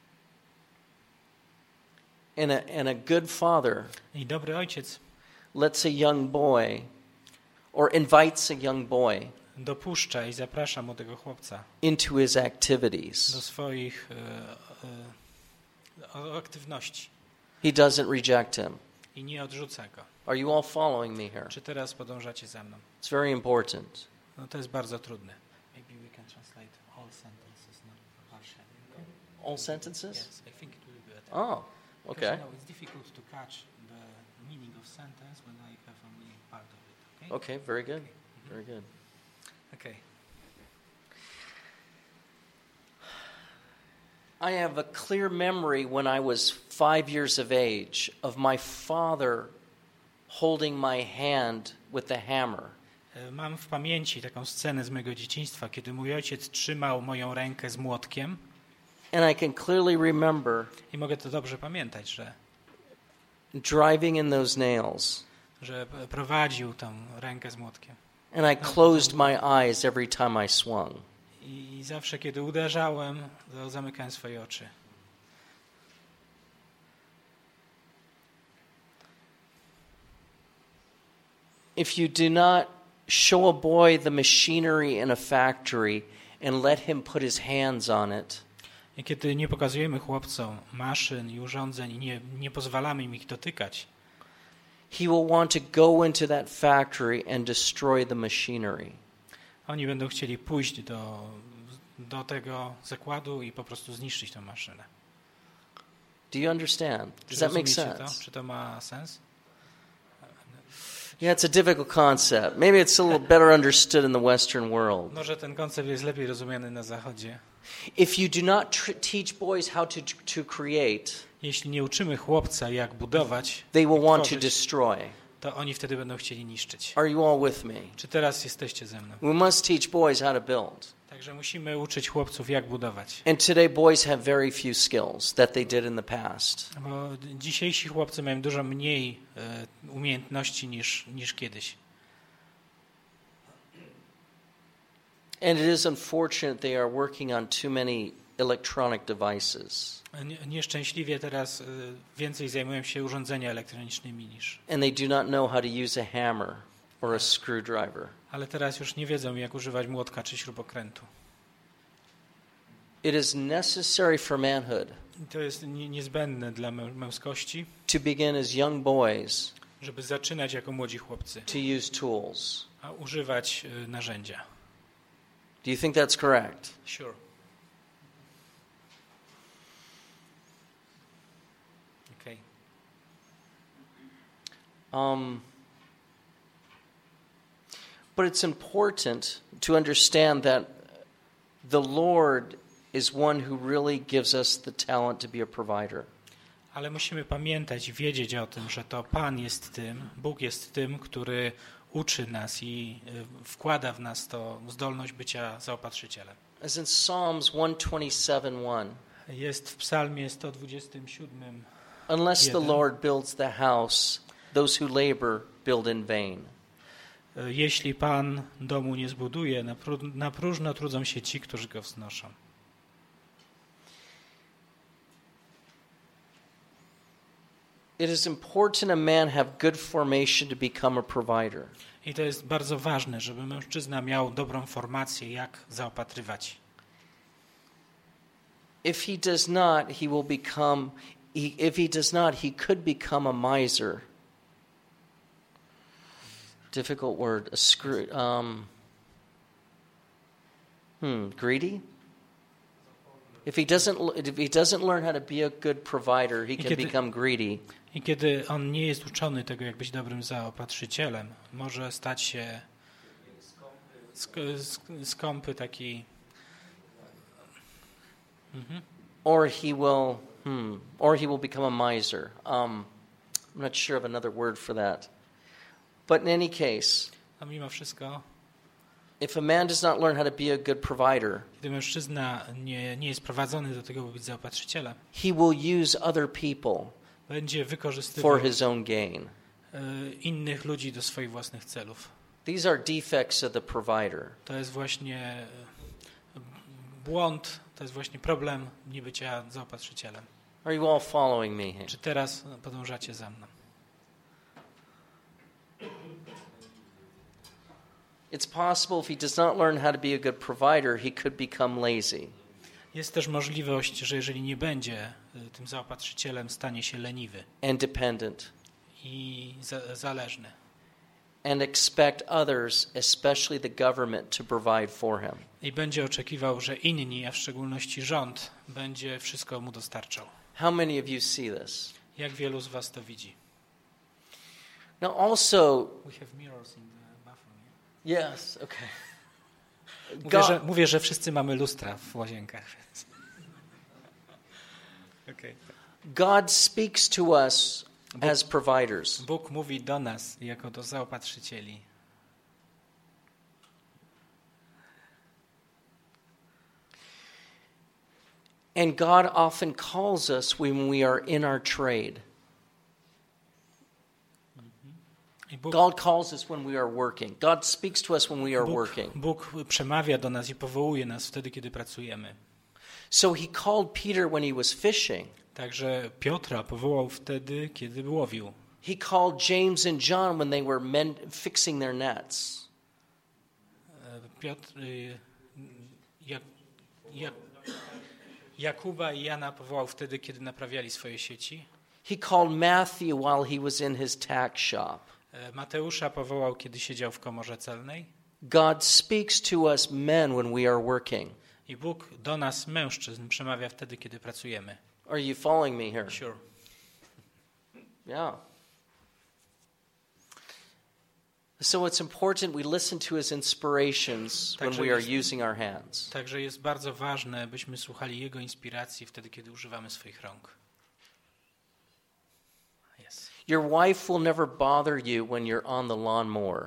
And a and a good father I dobry ojciec lets a young boy, or invites a young boy dopuszcza i zaprasza młodego chłopca into his do activities. swoich e, e, aktywności He doesn't reject him. i nie odrzuca go. Are you all following me here? Czy teraz podążacie za mną? It's very important. No to jest bardzo trudne. Maybe we can translate all sentences, not partially. Okay? All sentences? Yes, I think it will be better. Oh, Because, okay. you know, it's difficult to catch the meaning of sentence when I have only part of it. Okay. Okay, very good. Very good. Okay. I have a clear memory when I was five years of age of my father holding my hand with the hammer. E, Mam w pamięci taką scenę z mojego dzieciństwa, kiedy mój ojciec trzymał moją rękę z młotkiem And I can clearly remember i mogę to dobrze pamiętać, że, driving in those nails. że prowadził tą rękę z młotkiem. And I closed my eyes every time I swung. I zawsze, kiedy uderzałem, to zamykałem swoje oczy. If you do not show a boy the machinery in a factory and let him put his hands on it, I kiedy nie pokazujemy chłopcom maszyn i urządzeń i nie, nie pozwalamy im ich dotykać, he will want to go into that factory and destroy the machinery. oni będą chcieli pójść do, do tego zakładu i po prostu zniszczyć tę maszynę. Do you understand? Czy Does that make rozumiecie sense? to? Czy to ma sens? Yeah, it's a difficult concept. Maybe it's a little better understood in the Western world. Może ten koncept jest lepiej rozumiany na Zachodzie. If you do not tr- teach boys how to to create, Jeśli nie uczymy chłopca, jak budować, they will want to tworzyć, destroy. to oni wtedy będą chcieli niszczyć. Are you all with me? Czy teraz jesteście ze mną? We must teach boys how to build. Także musimy uczyć chłopców, jak budować. And today boys have very few skills that they did in the past. Bo dzisiejsi chłopcy mają dużo mniej e, umiejętności niż, niż kiedyś. And it is unfortunate they are working on too many electronic devices. Nie- Nieszczęśliwie teraz e, więcej zajmują się urządzenia elektronicznymi niż. And they do not know how to use a hammer or a screwdriver. Ale teraz już nie wiedzą, jak używać młotka czy śrubokrętu. It is necessary for manhood I to jest nie- niezbędne dla mę- męskości, to begin as young boys żeby zaczynać jako młodzi chłopcy, to use tools. a używać e, narzędzia. Do you think that's correct? Sure. Okay. Um, but it's important to understand that the Lord is one who really gives us the talent to be a provider. Ale musimy pamiętać i wiedzieć o tym, że to Pan jest tym, Bóg jest tym, który uczy nas i y, wkłada w nas to zdolność bycia zaopatrzycielem. As in Psalms one twenty-seven one, Jest w Psalmie sto dwudziestym siódmym. unless the Jeden. Lord builds the house, those who labor build in vain. y, Jeśli Pan domu nie zbuduje, na pró- na próżno trudzą się ci, którzy go wznoszą. It is important a man have good formation to become a provider. I to jest bardzo ważne, żeby mężczyzna miał dobrą formację, jak zaopatrywać. If he does not, he will become, he, if he does not, he could become a miser. Difficult word. A screw, um, hmm, greedy? If he doesn't, if he doesn't learn how to be a good provider, he can kiedy- become greedy. I kiedy on nie jest uczony tego, jak być dobrym zaopatrzycielem, może stać się sk- sk- skąpy taki. Mhm. Or he will, hmm, or he will become a miser. Um, I'm not sure of another word for that. But in any case, A mimo wszystko, if a man does not learn how to be a good provider, gdy mężczyzna nie, nie jest prowadzony do tego, by być zaopatrzycielem, he will use other people będzie for wykorzystywał his own gain. e, innych ludzi do swoich własnych celów. These are defects of the provider. To jest właśnie e, błąd, to jest właśnie problem niebycia zaopatrzycielem. Are you all following me here? Czy teraz podążacie za mną? It's possible if he does not learn how to be a good provider, he could become lazy. Jest też możliwość, że jeżeli nie będzie y, tym zaopatrzycielem, stanie się leniwy and dependent, i za, zależny and expect others, especially the government, to provide for him. i będzie oczekiwał, że inni, a w szczególności rząd, będzie wszystko mu dostarczał. How many of you see this? Jak wielu z was to widzi? Now also, We have mirrors in the bathroom. yes, okay. Mówię, że, God, mówię, że wszyscy mamy lustra w łazienkach. Więc. Okay. God speaks to us Bóg- as providers. Bóg mówi do nas jako do zaopatrzycieli. And God often calls us when we are in our trade. I Bóg, God calls us when we are working. God speaks to us when we are Bóg, working. Bóg przemawia do nas i powołuje nas wtedy, kiedy pracujemy. So he called Peter when he was fishing. Także Piotra powołał wtedy, kiedy łowił. He called James and John when they were men fixing their nets. E, Piotr, y, Jak, Jak, Jakuba i Jana powołał wtedy, kiedy naprawiali swoje sieci. He called Matthew while he was in his tax shop. E, Mateusza powołał, kiedy siedział w komorze celnej. God speaks to us men when we are working. I Bóg do nas, mężczyzn, przemawia wtedy, kiedy pracujemy. Are you following me here? Sure. Yeah. So it's important we listen to his inspirations when we are using our hands. Także jest bardzo ważne, byśmy słuchali Jego inspiracji wtedy, kiedy używamy swoich rąk. Yes. Your wife will never bother you when you're on the lawnmower.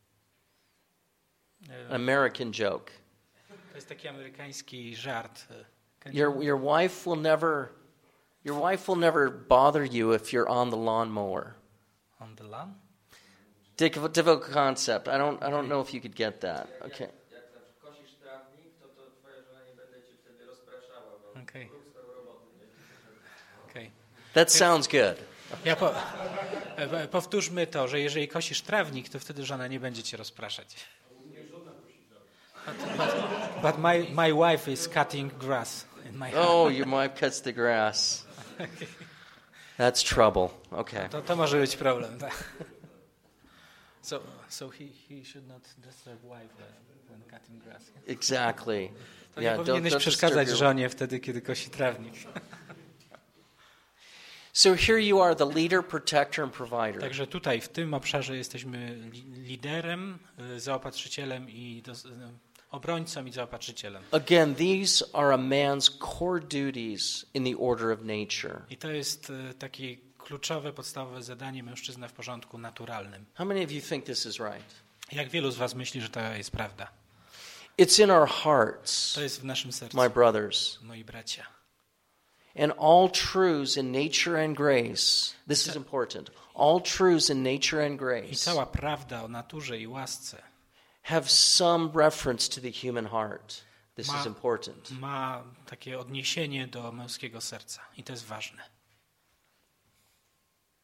An American joke. To jest taki amerykański żart. Your your wife will never your wife will never bother you if you're on the lawnmower. On the lawn? Difficult, difficult concept. I don't I don't know if you could get that. Okay. Jak na przykład kosisz trawnik, to, to twoja żona nie będzie cię wtedy rozpraszała, bo Okej. rób swoją robotę, nie? Okay. That sounds good. Ja po, e, powtórzmy to, że jeżeli kosisz trawnik, to wtedy żona nie będzie cię rozpraszać. But, but, but my, my wife is cutting grass in my house. Oh, your wife cuts the grass. That's trouble. Okay. To, to może być problem. Tak. So, so he, he should not disturb wife when cutting grass. Exactly. To Yeah, nie don't, powinieneś don't przeszkadzać disturb your... żonie wtedy, kiedy kosi trawnik. So here you are, the leader, protector, and provider. Także tutaj, w tym obszarze jesteśmy li- liderem, y, zaopatrzycielem i dos- y, obrońcą i zaopatrzycielem. Again, these are a man's core duties in the order of nature. I to jest y, takie kluczowe, podstawowe zadanie mężczyzny w porządku naturalnym. How many of you think this is right? Jak wielu z was myśli, że to jest prawda? It's in our hearts, To jest w naszym sercu, my brothers. moi bracia. And all truths in nature and grace, this is important, all truths in nature and I grace cała prawda o naturze i łasce have some reference to the human heart. This Ma- is important. ma takie odniesienie do męskiego serca. I to jest ważne.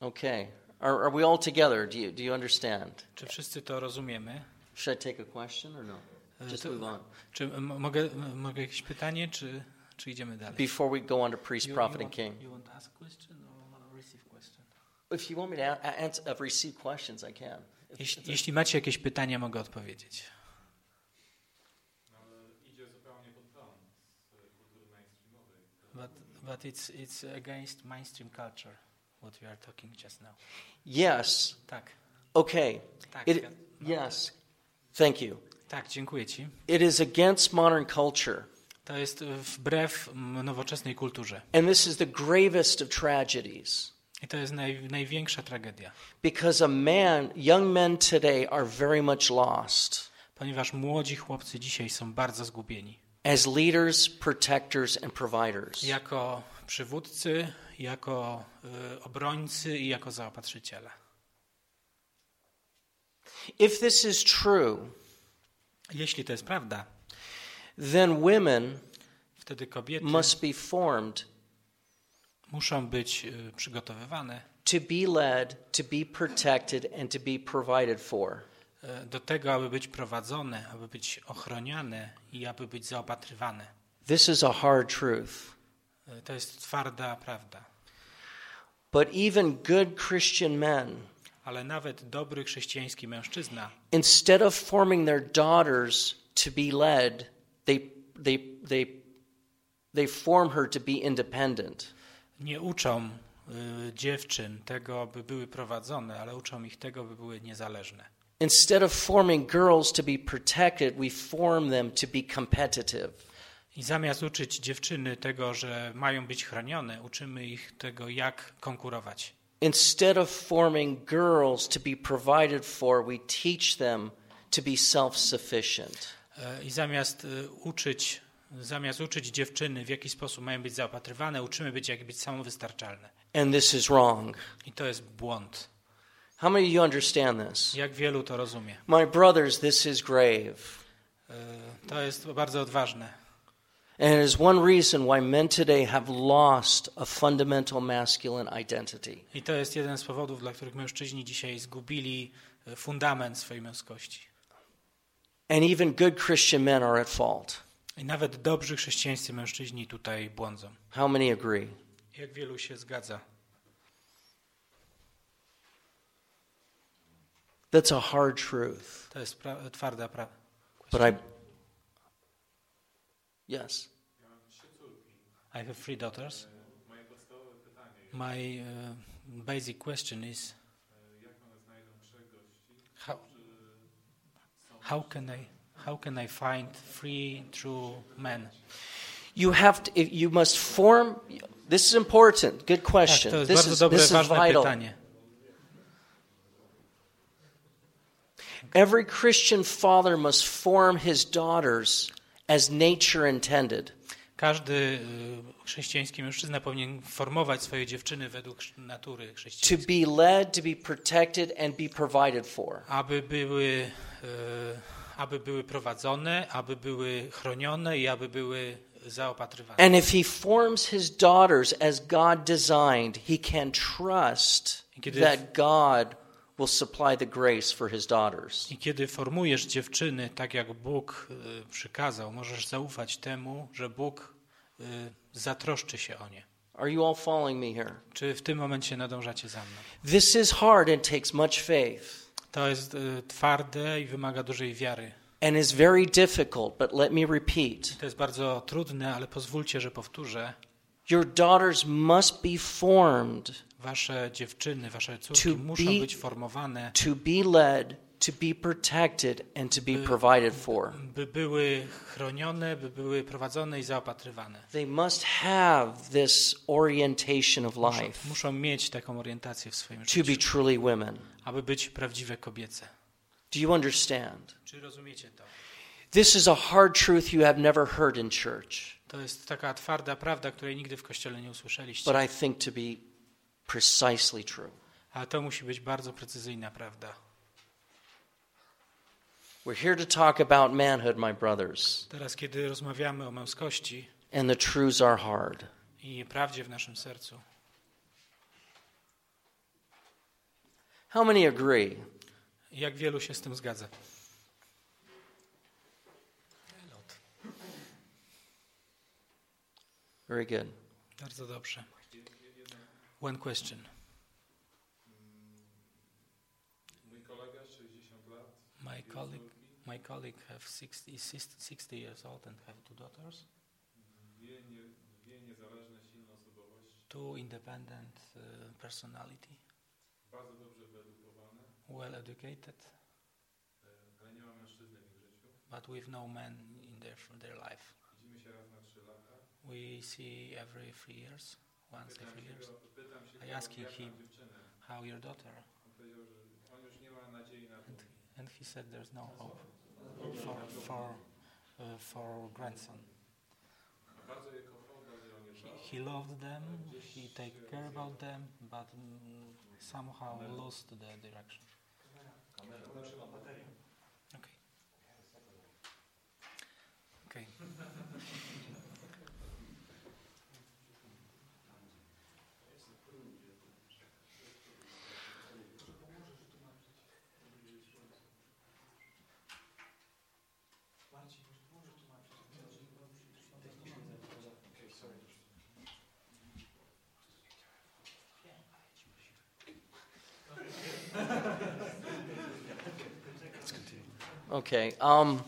Okay. Are, are we all together? Do you, do you understand? Czy wszyscy to rozumiemy? Should I take a question or no? Just To, move on. czy m- mogę, m- mogę jakieś pytanie, czy, czy idziemy dalej? Before we go on to priest, You- prophet, you and want- king. you want to ask question or receive question? If you want me to a- a- answer, uh, receive questions, I can. If- Jeśli, if- jeśli macie jakieś pytania, mogę odpowiedzieć. But, but it's, it's against mainstream culture, what we are talking just now. Yes. Tak, Okay. tak, It, zgad- yes. Thank you. tak, dziękuję Ci. It is against modern culture. To jest wbrew mm, nowoczesnej kulturze. And this is the gravest of tragedies. I to jest naj, największa tragedia, Because a man, young men today are very much lost ponieważ młodzi chłopcy dzisiaj są bardzo zgubieni. as leaders, protectors, and providers. Jako przywódcy, jako y, obrońcy i jako zaopatrzyciele. If this is true, Jeśli to jest prawda, then women wtedy kobiety must be formed muszą być y, przygotowywane to be led, to be protected, and to be provided for. y, do tego, aby być prowadzone, aby być ochroniane i aby być zaopatrywane. This is a hard truth. Y, to jest twarda prawda. But even good Christian men, Ale nawet dobry chrześcijański mężczyzna, instead of forming their daughters to be led, they they they they form her to be independent. nie uczą y, dziewczyn tego, by były prowadzone, ale uczą ich tego, by były niezależne. Instead of forming girls to be protected, we form them to be competitive. I zamiast uczyć dziewczyny tego, że mają być chronione, uczymy ich tego, jak konkurować. Instead of forming girls to be provided for, we teach them to be self-sufficient. E, I zamiast y, uczyć, zamiast uczyć dziewczyny, w jaki sposób mają być zaopatrywane, uczymy być, jak być samowystarczalne. And this is wrong. I to jest błąd. How many of you understand this? Jak wielu to rozumie? My brothers, this is grave. E, To jest bardzo odważne. And it is one reason why men today have lost a fundamental masculine identity. I to jest jeden z powodów, dla których mężczyźni dzisiaj zgubili e, fundament swojej męskości. And even good Christian men are at fault. I nawet dobrzy chrześcijańscy mężczyźni tutaj błądzą. How many agree? Jak wielu się zgadza? That's a hard truth. To jest pra- twarda prawda. But I Yes. I have three daughters. My uh, basic question is how, how can I how can I find three true men? You have to you must form This is important. Good Tak, question. to jest This bardzo is dobre, this is ważne vital. pytanie. Every Christian father must form his daughters as nature intended. Każdy y, chrześcijański mężczyzna powinien formować swoje dziewczyny według natury To chrześcijańskiej, be led, to be protected, and be provided for. aby były, y, aby były prowadzone, aby były chronione i aby były zaopatrywane. And if he forms his daughters as God designed, he can trust Kiedy- that God will supply the grace for his daughters. I kiedy formujesz dziewczyny tak, jak Bóg y, przykazał, możesz zaufać temu, że Bóg y, zatroszczy się o nie. Are you all following me here? Czy w tym momencie nadążacie za mną? This is hard and takes much faith To jest y, twarde i wymaga dużej wiary. and is very difficult, but let me repeat. To jest bardzo trudne, ale pozwólcie, że powtórzę. Your daughters must be formed Wasze dziewczyny, wasze córki To muszą be- być formowane, to be led, to be protected, and to be provided for. by były chronione, by były prowadzone i zaopatrywane. They must have this orientation of Muszą, life muszą mieć taką orientację w swoim to be życiu, truly women. aby być prawdziwe kobiece. Do you understand? Czy rozumiecie to? This is a hard truth you have never heard in church, To jest taka twarda prawda, której nigdy w Kościele nie usłyszeliście. but I think to be precisely true. Ale to musi być bardzo precyzyjna prawda. We're here to talk about manhood, my brothers, Teraz, kiedy rozmawiamy o męskości and the truths are hard. i prawdzie w naszym sercu, How many agree? Jak wielu się z tym zgadza? Very good. Bardzo dobrze. One question. Mój kolega sześćdziesiąt lat. My colleague, my colleague have sixty, sixty years old and have two daughters. Dwie, nie, dwie niezależne, silne osobowości. Two independent uh, personality. Bardzo dobrze wyedukowane. Well educated. Ale nie ma mężczyzny w ich życiu. But with no man in their their life. Widzimy się raz na trzy lata. We see every three years, once Pytam every się years. go, pytam się I go, asking jak him, tam dziewczynę. how your daughter? On powiedział, że on już nie ma nadziei na to. And, and he said there's no hope for for uh, for grandson. Bardzo je kochał, bardzo je o nie dbał. He loved them, he take care about them, but mm, somehow lost the direction. Okay. Okay. Okay. Um,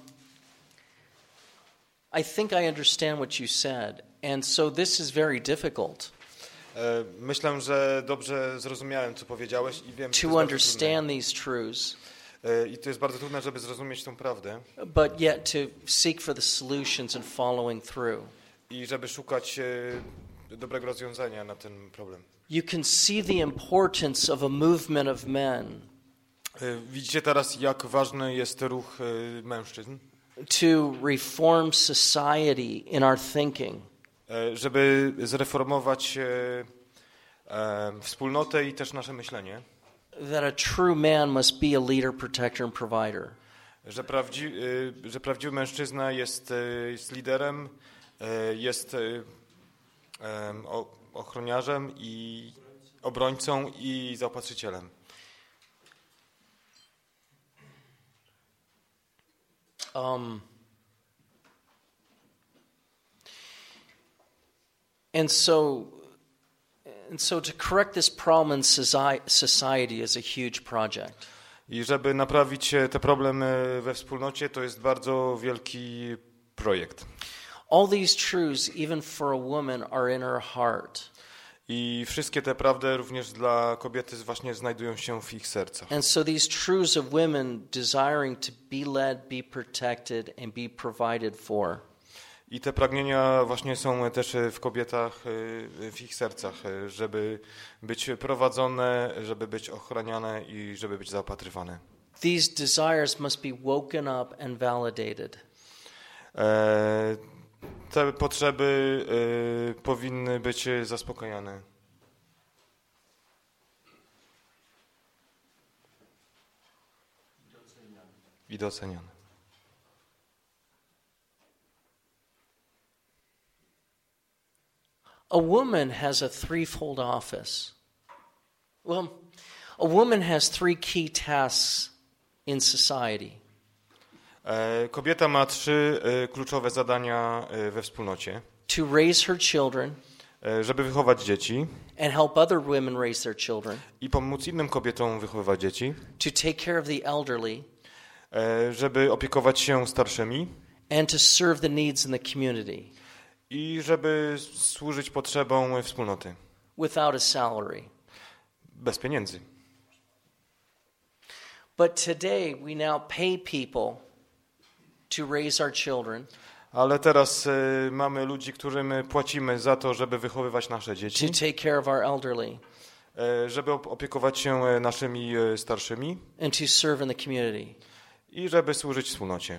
I think I understand what you said, and so this is very difficult E, Myślę, że dobrze zrozumiałem, co powiedziałeś i wiem, że to to jest bardzo trudne. understand these truths, E, I to jest bardzo trudne, żeby zrozumieć tą prawdę but yet to seek for the solutions and following through. i żeby szukać e, dobrego rozwiązania na ten problem. You can see the importance of a movement of men E, Widzicie teraz, jak ważny jest ruch e, mężczyzn, to reform society in our thinking. e, żeby zreformować e, e, wspólnotę i też nasze myślenie, That a true man must be a leader, protector, and provider. że, prawdzi, e, że prawdziwy mężczyzna jest, e, jest liderem, e, jest e, e, o- ochroniarzem i obrońcą i zaopatrzycielem. Um, and so, and so to correct this problem in soci- society is a huge project. I żeby naprawić e, te problemy we wspólnocie, to jest bardzo wielki projekt. All these truths, even for a woman, are in her heart. I wszystkie te prawdy również dla kobiety właśnie znajdują się w ich sercach. And so these truths of women desiring to be led, be protected, and be provided for. I te pragnienia właśnie są też w kobietach, e, w ich sercach, e, żeby być prowadzone, żeby być ochraniane i żeby być zaopatrywane. These desires must be woken up and validated. E, Te potrzeby e, powinny być zaspokajane. I doceniane. A woman has a threefold office. Well, a woman has three key tasks in society. E, Kobieta ma trzy e, kluczowe zadania e, we wspólnocie. To raise her children E, Żeby wychować dzieci and help other women raise their children. i pomóc innym kobietom wychowywać dzieci, To take care of the elderly e, żeby opiekować się starszymi and to serve the needs in the community i żeby służyć potrzebom wspólnoty without a salary. bez pieniędzy. But today we now pay people to raise our children, Ale teraz e, mamy ludzi, którym płacimy za to, żeby wychowywać nasze to dzieci, take care of our elderly, e, żeby op- opiekować się e, naszymi e, starszymi and to serve in the community. i żeby służyć wspólnocie.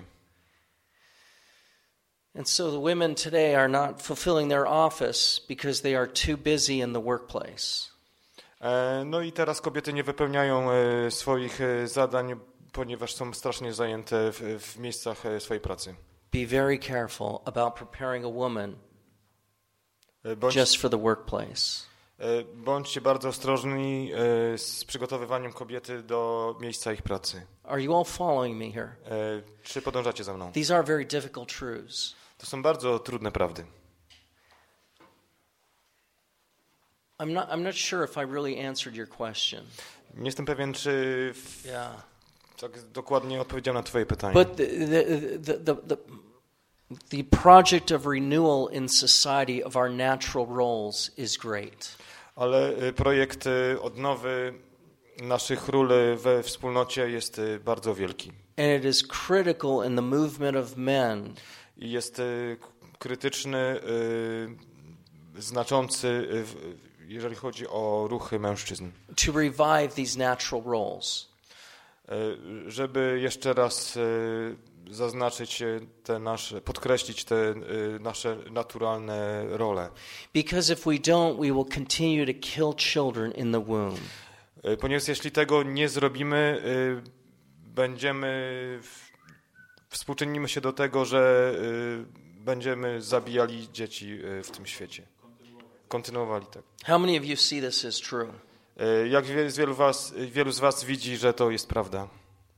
And so the women today are not fulfilling their office because they are too busy in the workplace. E, No i teraz kobiety nie wypełniają e, swoich e, zadań, ponieważ są strasznie zajęte w, w miejscach e, swojej pracy. Be very careful about preparing a woman E, Bądź, just for the workplace. E, Bądźcie bardzo ostrożni e, z przygotowywaniem kobiety do miejsca ich pracy. Are you all following me here? E, Czy podążacie za mną? These are very difficult truths. To są bardzo trudne prawdy. I'm not, I'm not sure if I really answered your question. Nie jestem pewien, czy w, Yeah. tak dokładnie odpowiedziałem na twoje pytanie. But the, the, the, the, the project of renewal in society of our natural roles is great. Ale y, projekt y, odnowy naszych ról we wspólnocie jest y, bardzo wielki. And it is critical in the movement of men I jest y, krytyczny, y, znaczący, y, jeżeli chodzi o ruchy mężczyzn. to revive these natural roles. Y, Żeby jeszcze raz y, zaznaczyć te nasze, podkreślić te y, nasze naturalne role. Because if we don't, we will continue to kill children in the womb. Y, Ponieważ jeśli tego nie zrobimy, y, będziemy, w- współczynimy się do tego, że y, będziemy zabijali dzieci y, w tym świecie. Kontynuowali tak. How many of you see this as true? Y, Jak wie- z wielu, was, wielu z was widzi, że to jest prawda?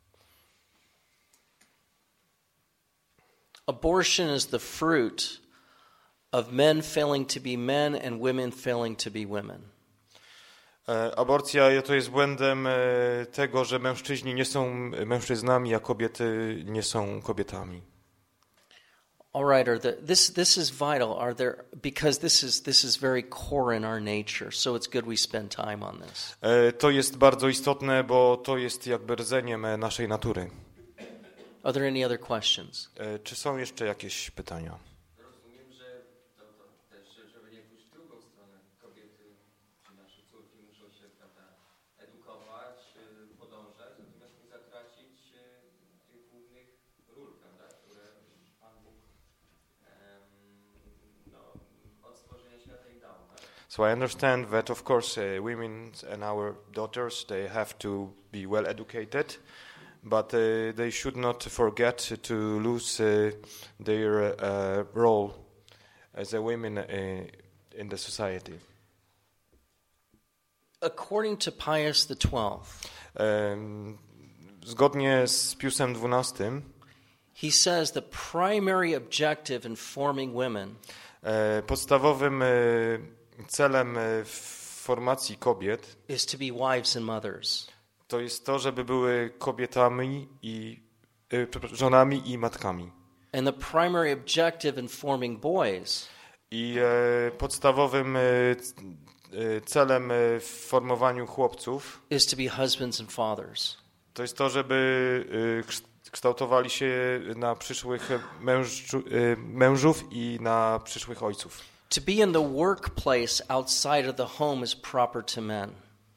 Abortion is the fruit of men failing to be men and women failing to be women. E, Aborcja to jest błędem e, tego, że mężczyźni nie są mężczyznami, a kobiety nie są kobietami. All right, are the, this this is vital. Are there because this is this is very core in our nature, so it's good we spend time on this. E, To jest bardzo istotne, bo to jest jakby rdzeniem e, naszej natury. Are there any other questions? E, Czy są jeszcze jakieś pytania? Rozumiem, że to, to też, żeby nie pójść w drugą stronę, kobiety czy nasze córki muszą się, prawda, edukować, y, podążać, natomiast nie zatracić y, tych głównych ról, prawda, które Pan Bóg em, no, od stworzenia świata im dał. Tak? So I understand that of course uh, women and our daughters, they have to be well educated, but uh, they should not forget to lose uh, their uh, role as a women uh, in the society. According to Pius the twelfth, Um, Zgodnie z Piusem dwunastym, he says the primary objective in forming women e, podstawowym e, celem e, w formacji kobiet is to be wives and mothers. to jest to, żeby były kobietami i e, przepraszam, żonami i matkami. And the primary objective in forming boys I e, podstawowym e, c- e, celem e, w formowaniu chłopców is to be husbands and fathers. to jest to, żeby e, kszt- kształtowali się na przyszłych mężu, e, mężów i na przyszłych ojców. To be in the workplace outside of the home is proper to men.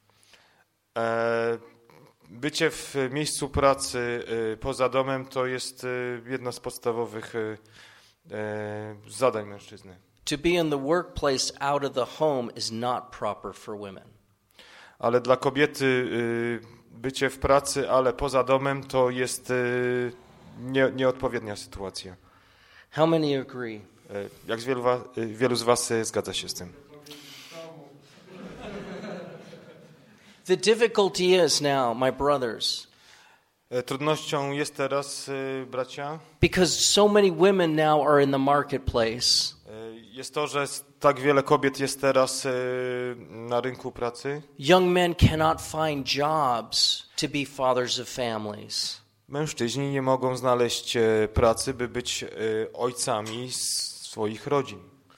E, Bycie w miejscu pracy e, poza domem to jest e, jedna z podstawowych e, e, zadań mężczyzny. To be in the workplace out of the home is not proper for women. Ale dla kobiety e, bycie w pracy, ale poza domem to jest e, nie, nieodpowiednia sytuacja. How many agree? E, Jak z wielu, wa- e, wielu z was e, zgadza się z tym? The difficulty is now, my brothers, E, Trudnością jest teraz, e, bracia, because so many women now are in the marketplace, e, jest to, że s- tak wiele kobiet jest teraz e, na rynku pracy. young men cannot find jobs to be fathers of families. Mężczyźni nie mogą znaleźć e, pracy, by być e, ojcami swoich rodzin.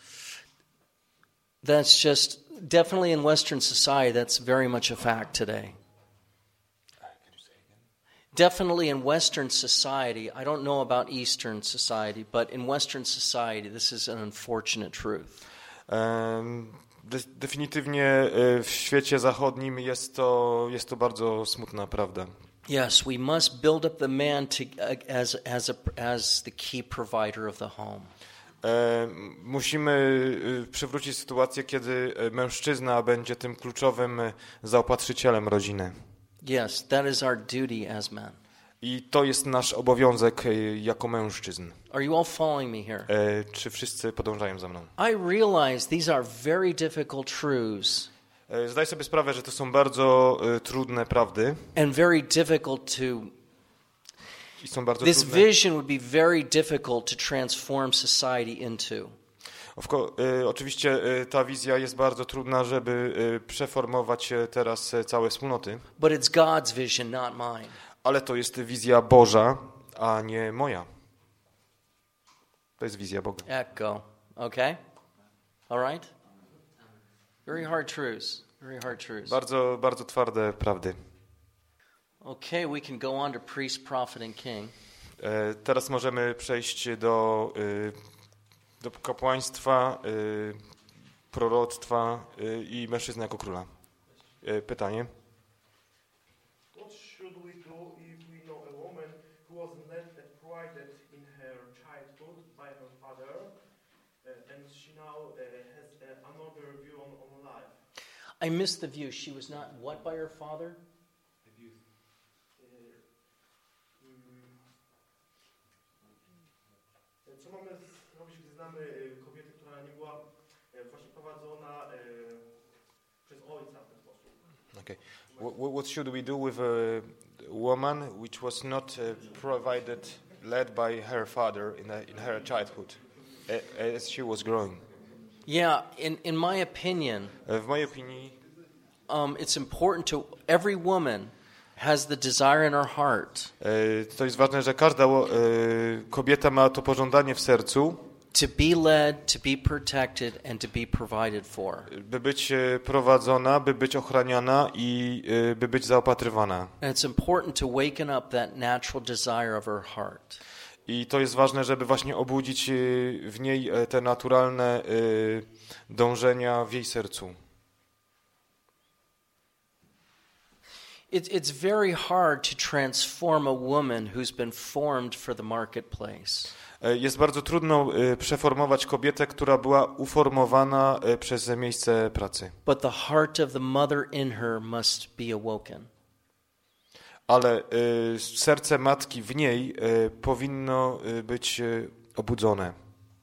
That's just definitely in Western society, that's very much a fact today. Definitely in Western society, I don't know about Eastern society, but in Western society, this is an unfortunate truth. Em, de- Definitywnie e, w świecie zachodnim jest to, jest to bardzo smutna prawda. Yes, we must build up the man to, as, as, a, as the key provider of the home. E, Musimy e, przywrócić sytuację, kiedy e, mężczyzna będzie tym kluczowym e, zaopatrzycielem rodziny. Yes, that is our duty as men. I to jest nasz obowiązek y, jako mężczyzn. Are you all following me here? E, czy wszyscy podążają za mną? I realize these are very difficult truths E, zdaję sobie sprawę, że to są bardzo e, trudne prawdy and very difficult to i są bardzo this trudne. vision would be very difficult to transform society into. Owko, e, oczywiście e, ta wizja jest bardzo trudna, żeby e, przeformować e, teraz e, całe wspólnoty, But it's God's vision, not mine. ale to jest wizja Boża, a nie moja. To jest wizja Boga. Echo. Okay? All right? Very hard truths. Very hard truths. Bardzo, bardzo twarde prawdy. Okay, we can go on to priest, prophet, and king. E, teraz możemy przejść do, e, do kapłaństwa, e, proroctwa e, i mężczyzny jako króla. E, pytanie. What should we do if we know a woman who was led and provided in her childhood by her father, uh, and she now uh, has uh, another view on, on life? I missed the view. She was not what by her father? E, Co mamy zrobić, gdy znamy e, kobietę, która nie była e, właśnie prowadzona e, przez ojca w ten sposób? Okay. What, what should we do with a woman which was not uh, provided, led by her father in, a, in her childhood, a, as she was growing? Yeah, in, in my opinion, E, W mojej opinii um, it's important to every woman has the desire in her heart e, to jest ważne, że każda e, kobieta ma to pożądanie w sercu, to be led, to be protected, and to be provided for. by być e, prowadzona, by być ochraniana i e, by być zaopatrywana. And it's important to waken up that natural desire of her heart. I to jest ważne, żeby właśnie obudzić e, w niej e, te naturalne e, dążenia w jej sercu. It, it's very hard to transform a woman who's been formed for the marketplace. E, Jest bardzo trudno e, przeformować kobietę, która była uformowana e, przez miejsce pracy. But the heart of the mother in her must be awoken. Ale e, serce matki w niej e, powinno e, być e, obudzone.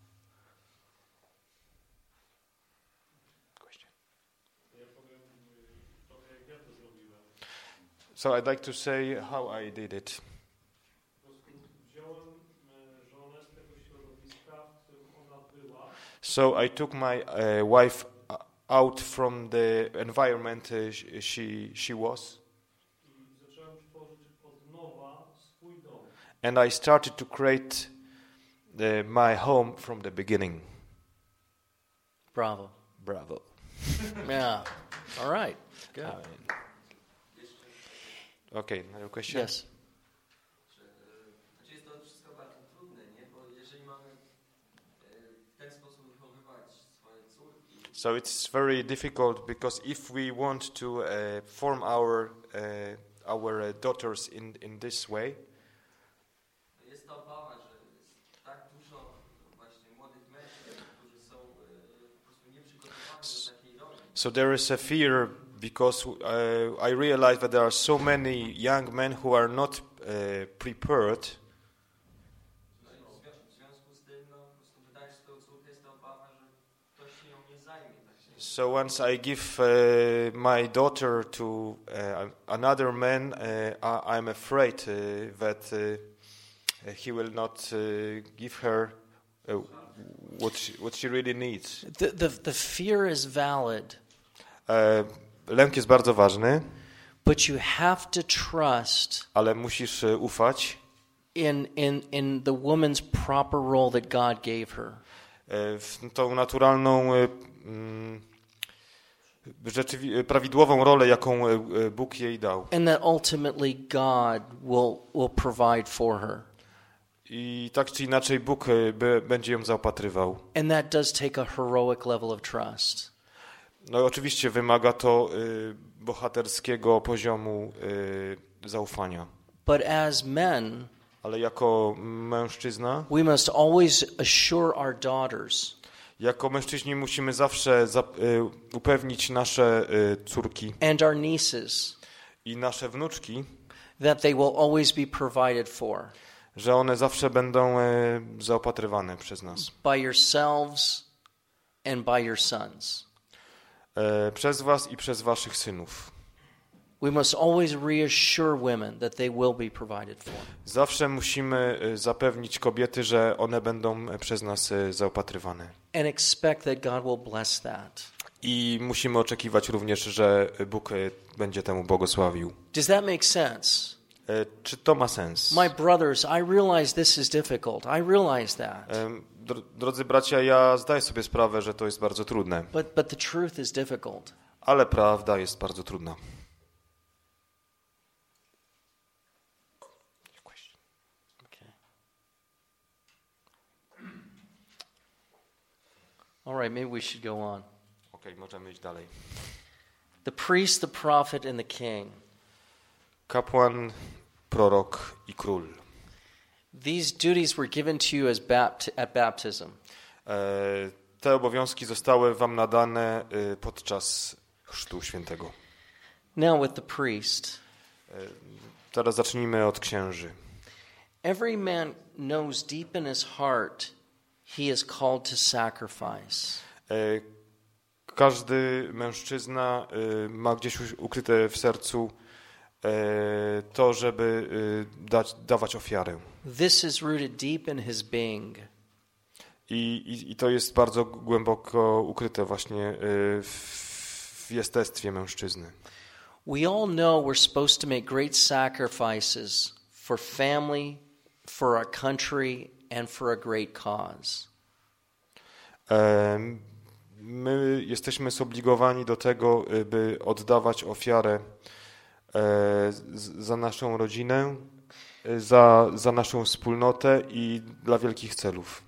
So I'd like to say how I did it. Wziąłem e, żonę z tego środowiska, w którym ona była So I took my uh, wife uh, out from the environment uh, sh- she she was, i zacząłem tworzyć od nowa swój dom. and I started to create the, my home from the beginning. Bravo. Bravo. Yeah. All right. Good. Okay, another question? Yes. Że, e, Znaczy jest to wszystko bardzo trudne, nie? Bo jeżeli mamy e, w ten sposób wychowywać swoje córki, So it's very difficult because if we want to uh, form our uh, our uh, daughters in in this way, to jest ta obawa, że jest tak dużo właśnie młodych mężczyzn, którzy są e, po prostu nieprzygotowani do takiej roli. so there is a fear because uh, I realize that there are so many young men who are not uh, prepared. No i w zwią- w związku z tym, no po prostu wydajesz swoją córkę, jest ta obawa, że ktoś się nią nie zajmie. Tak się So once I give uh, my daughter to uh, another man, uh, I, I'm afraid uh, that uh, he will not uh, give her uh, what she, what she really needs. The, the, the fear is valid, E, Lęk jest bardzo ważny, but you have to trust ale musisz e, ufać in, in, in the woman's proper role that God gave her. e, w tą naturalną, e, mm, rzeczywi- prawidłową rolę, jaką e, e, Bóg jej dał. And that ultimately God will, will provide for her. I tak czy inaczej Bóg e, be- będzie ją zaopatrywał. And that does take a heroic level of trust. No oczywiście wymaga to y, bohaterskiego poziomu y, zaufania. But as men, Ale jako mężczyzna, we must always assure our daughters jako mężczyźni musimy zawsze za, y, upewnić nasze y, córki and our nieces i nasze wnuczki, that they will always be provided for że one zawsze będą e, zaopatrywane przez nas. by yourselves and by your sons. E, przez was i przez waszych synów. We must always reassure women that they will be provided for. Zawsze musimy e, zapewnić kobiety, że one będą e, przez nas e, zaopatrywane. And expect that God will bless that. I musimy oczekiwać również, że Bóg e, będzie temu błogosławił. Does that make sense? E, czy to ma sens? My brothers, I realize this is difficult. I realize that. E, dro- drodzy bracia, ja zdaję sobie sprawę, że to jest bardzo trudne, But but the truth is difficult. ale prawda jest bardzo trudna. Okay. All right, maybe we should go on. Okej, możemy iść dalej. The priest, the prophet, and the king. Kapłan, prorok i król. These duties were given to you as bapt- at baptism. E, Te obowiązki zostały wam nadane e, podczas chrztu świętego. Now with the priest. Teraz zacznijmy od księży. Every man knows deep in his heart he is called to sacrifice. E, Każdy mężczyzna e, ma gdzieś u- ukryte w sercu e, to, żeby e, dać, dawać ofiarę. This is rooted deep in his being. I, i, I to jest bardzo głęboko ukryte właśnie e, w, w jestestwie mężczyzny. We all know we're supposed to make great sacrifices for family, for our country, and for a great cause. E, My jesteśmy zobligowani do tego, by oddawać ofiarę e, z- za naszą rodzinę, e, za, za naszą wspólnotę i dla wielkich celów.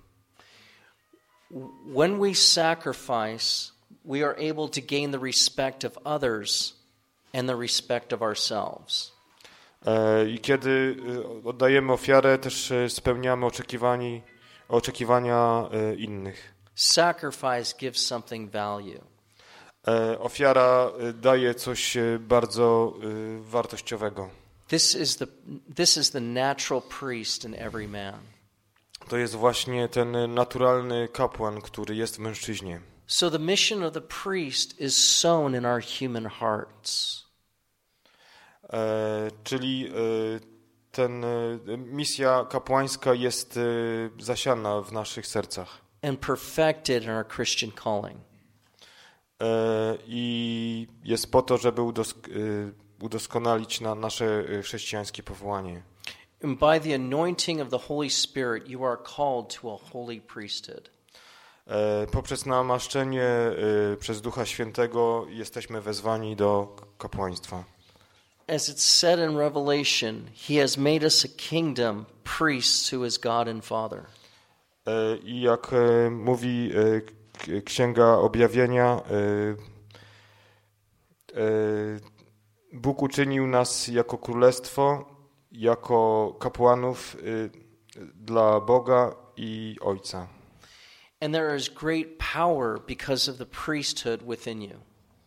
When we sacrifice, we are able to gain the respect of others and the respect of ourselves. E, I kiedy e, oddajemy ofiarę, też e, spełniamy oczekiwani, oczekiwania e, innych. Sacrifice gives something value. E, Ofiara e, daje coś e, bardzo e, wartościowego. This is the this is the natural priest in every man. To jest właśnie ten naturalny kapłan, który jest w mężczyźnie. So the mission of the priest is sown in our human hearts. E, czyli e, ten e, misja kapłańska jest e, zasiana w naszych sercach. And perfected in our Christian calling. E, I jest po to, żeby udosk- e, udoskonalić na nasze e, chrześcijańskie powołanie. And by the anointing of the Holy Spirit, you are called to a holy priesthood. E, Poprzez namaszczenie e, przez Ducha Świętego jesteśmy wezwani do kapłaństwa. As it's said in Revelation, He has made us a kingdom, priests who is God and Father. E, I jak e, mówi e, k- Księga Objawienia, e, e, Bóg uczynił nas jako królestwo, jako kapłanów e, dla Boga i Ojca. And there is great power because of the priesthood within you.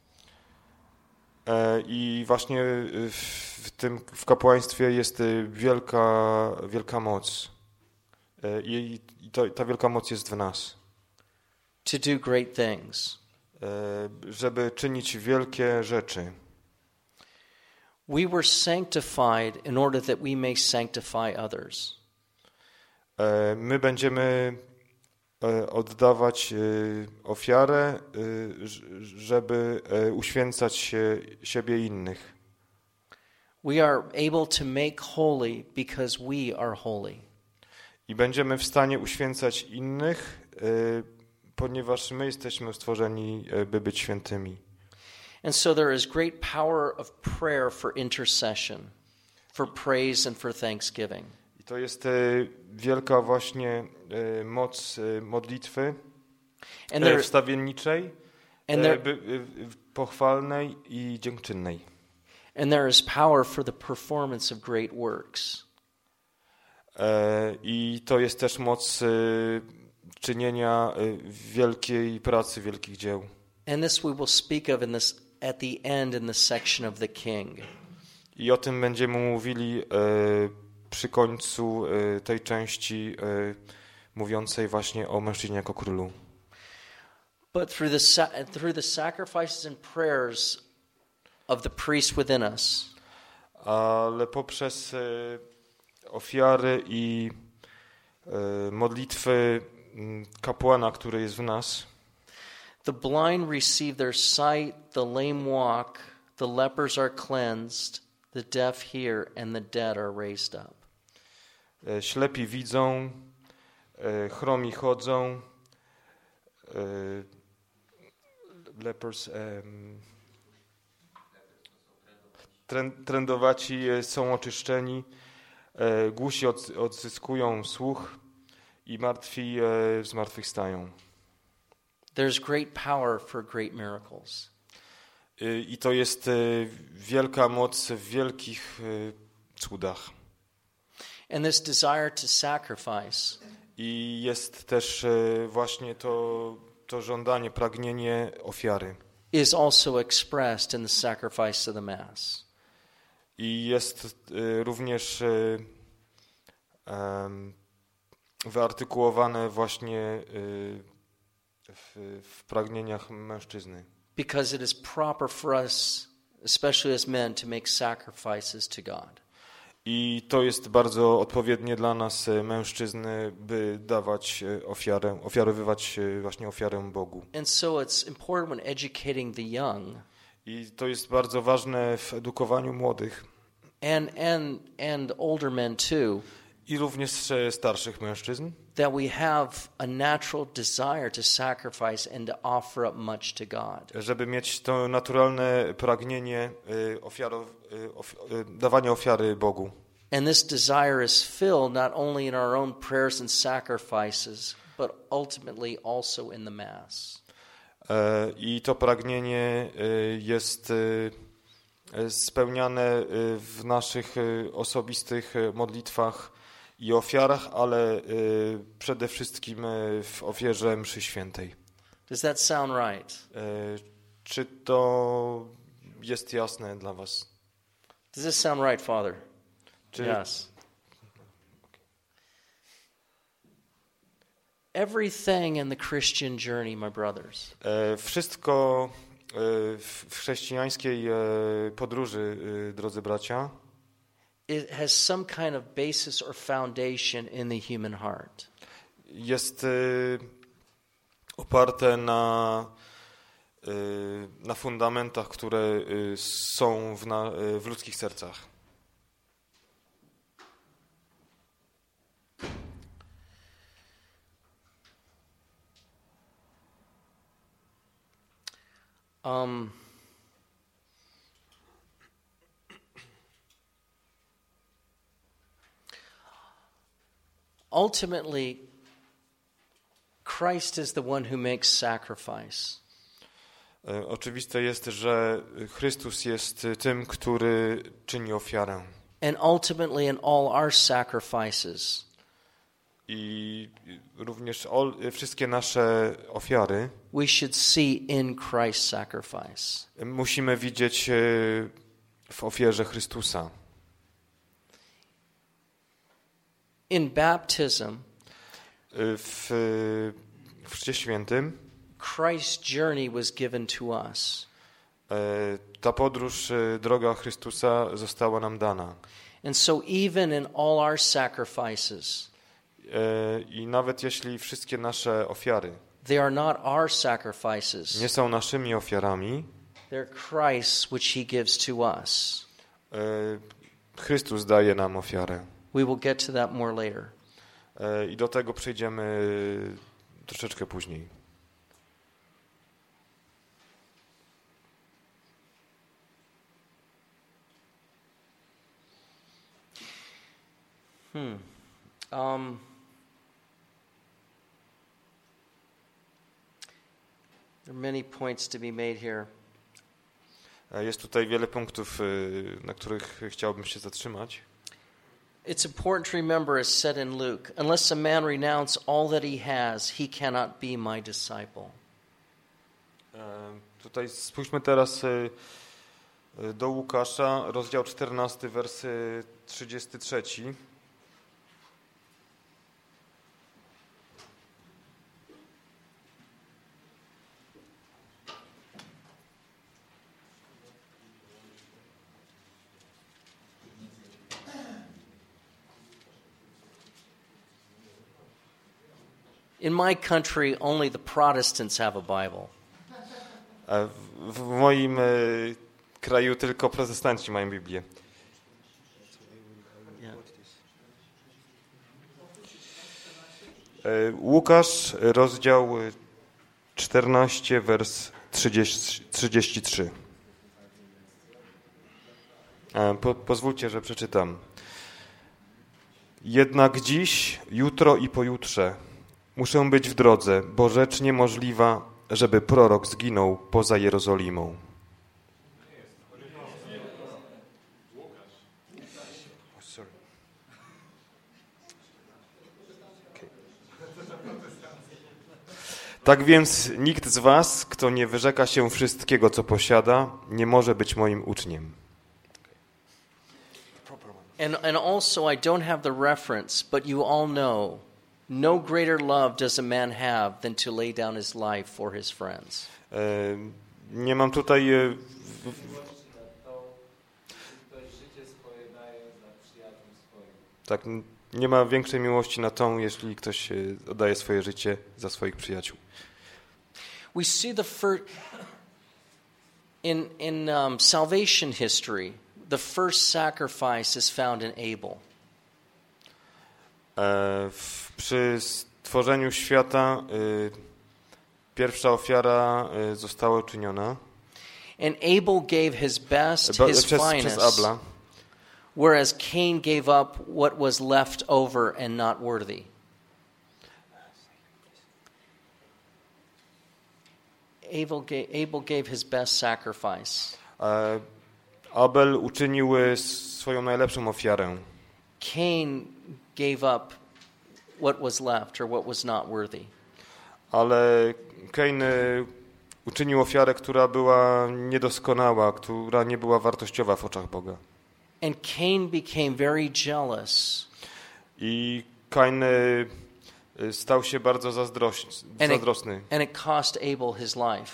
E, I właśnie e, w tym w kapłaństwie jest e, wielka, wielka moc. E, I i to, ta wielka moc jest w nas. To do great things. E, Żeby czynić wielkie rzeczy. We were sanctified in order that we may sanctify others. E, My będziemy e, oddawać e, ofiarę, e, ż- żeby e, uświęcać się, siebie i innych. We are able to make holy because we are holy. I będziemy w stanie uświęcać innych, e, ponieważ my jesteśmy stworzeni, e, by być świętymi. And so there is great power of prayer for intercession, for praise and for thanksgiving. I to jest e, wielka właśnie e, moc e, modlitwy And e, there, wstawienniczej, and e, there, by, e, pochwalnej i dziękczynnej. and there is power for the performance of great works. E, I to jest też moc e, czynienia e, wielkiej pracy, wielkich dzieł. And this we will speak of in this at the end in the section of the king. I o tym będziemy mówili e, przy końcu e, tej części e, mówiącej właśnie o mężczyźnie jako królu. But through the sa- through the sacrifices and prayers of the priest within us, Ale poprzez e, ofiary i e, modlitwy m, kapłana, który jest w nas, the blind receive their sight, the lame walk, the lepers are cleansed, the deaf hear, and the dead are raised up. e, ślepi widzą, e, chromi chodzą, e, lepers, em, trend, trędowaci e, są oczyszczeni, e, głusi od, odzyskują słuch i martwi e, zmartwychwstają. There's great power for great miracles. E, I to jest e, wielka moc w wielkich e, cudach. And this desire to sacrifice I jest też e, właśnie to, to żądanie, pragnienie ofiary. is also expressed in the sacrifice of the Mass. I jest e, również e, em, wyartykułowane właśnie e, w, w pragnieniach mężczyzny. Because it is proper for us, especially as men, to make sacrifices to God. I to jest bardzo odpowiednie dla nas, e, mężczyzny, by dawać e, ofiarę, ofiarowywać e, właśnie ofiarę Bogu. And so it's important when educating the young I to jest bardzo ważne w edukowaniu młodych and and and older men too, i również e, starszych mężczyzn, that we have a natural desire to sacrifice and to offer up much to God. żeby mieć to naturalne pragnienie e, ofiaro, e, of, e, dawania ofiary Bogu. And this desire is filled not only in our own prayers and sacrifices, but ultimately also in the Mass. E, I to pragnienie e, jest e, spełniane e, w naszych e, osobistych e, modlitwach i ofiarach, ale e, przede wszystkim e, w ofierze mszy świętej. Does that sound right? E, Czy to jest jasne dla was? Does this sound right, Father? Czy Yes. Everything in the Christian journey, my brothers, e, wszystko e, w w chrześcijańskiej e, podróży, e, drodzy bracia, it has some kind of basis or foundation in the human heart. jest e, oparte na, e, na fundamentach, które e, są w, na, e, w ludzkich sercach. Um, ultimately, Christ is the one who makes sacrifice. E, Oczywiste jest, że Chrystus jest tym, który czyni ofiarę. And ultimately, in all our sacrifices, I również ol, wszystkie nasze ofiary we should see in Christ's sacrifice. musimy widzieć e, w ofierze Chrystusa. In baptism, E, W, w Chrzcie Świętym Christ's journey was given to us. e, ta podróż, e, droga Chrystusa została nam dana. And so even in all our sacrifices, E, I nawet jeśli wszystkie nasze ofiary they are not our sacrifices. nie są naszymi ofiarami, They're Christ's which he gives to us. e, Chrystus daje nam ofiarę. We will get to that more later. E, I do tego przejdziemy troszeczkę później. Hmm. Um, there are many points to be made here. E, Jest tutaj wiele punktów, e, na których chciałbym się zatrzymać. It's important to remember, as said in Luke, unless a man renounce all that he has, he cannot be my disciple. E, Tutaj spójrzmy teraz, e, Do Łukasza, rozdział czternasty, wersy trzydziesty trzeci. In my country, only the Protestants have a Bible. W, w moim e, kraju tylko protestanci mają Biblię. E, Łukasz, rozdział czternasty, wers trzydziesty trzy. E, po, pozwólcie, że przeczytam. Jednak dziś, jutro i pojutrze muszę być w drodze, bo rzecz niemożliwa, żeby prorok zginął poza Jerozolimą. Tak więc nikt z was, kto nie wyrzeka się wszystkiego, co posiada, nie może być moim uczniem. And, and also, I don't have the reference, but you all know, no greater love does a man have than to lay down his life for his friends. E, nie mam tutaj... E, w, tak, nie ma większej miłości na tą, jeśli ktoś oddaje swoje życie za swoich przyjaciół. We see the first... In, in um, salvation history, the first sacrifice is found in Abel. E, w, przy stworzeniu świata y, pierwsza ofiara y, została uczyniona. And Abel gave his best, Ba, his przez, finest, przez Abla, whereas Cain gave up what was left over and not worthy. Abel gave, Abel gave his best sacrifice. e, Abel uczynił y, swoją najlepszą ofiarę. Cain gave up what was left or what was not worthy. Ale Kain y, uczynił ofiarę, która była niedoskonała, która nie była wartościowa w oczach Boga. And Cain became very jealous. I Kain y, y, stał się bardzo zazdroś, And zazdrosny it, and it cost Abel his life.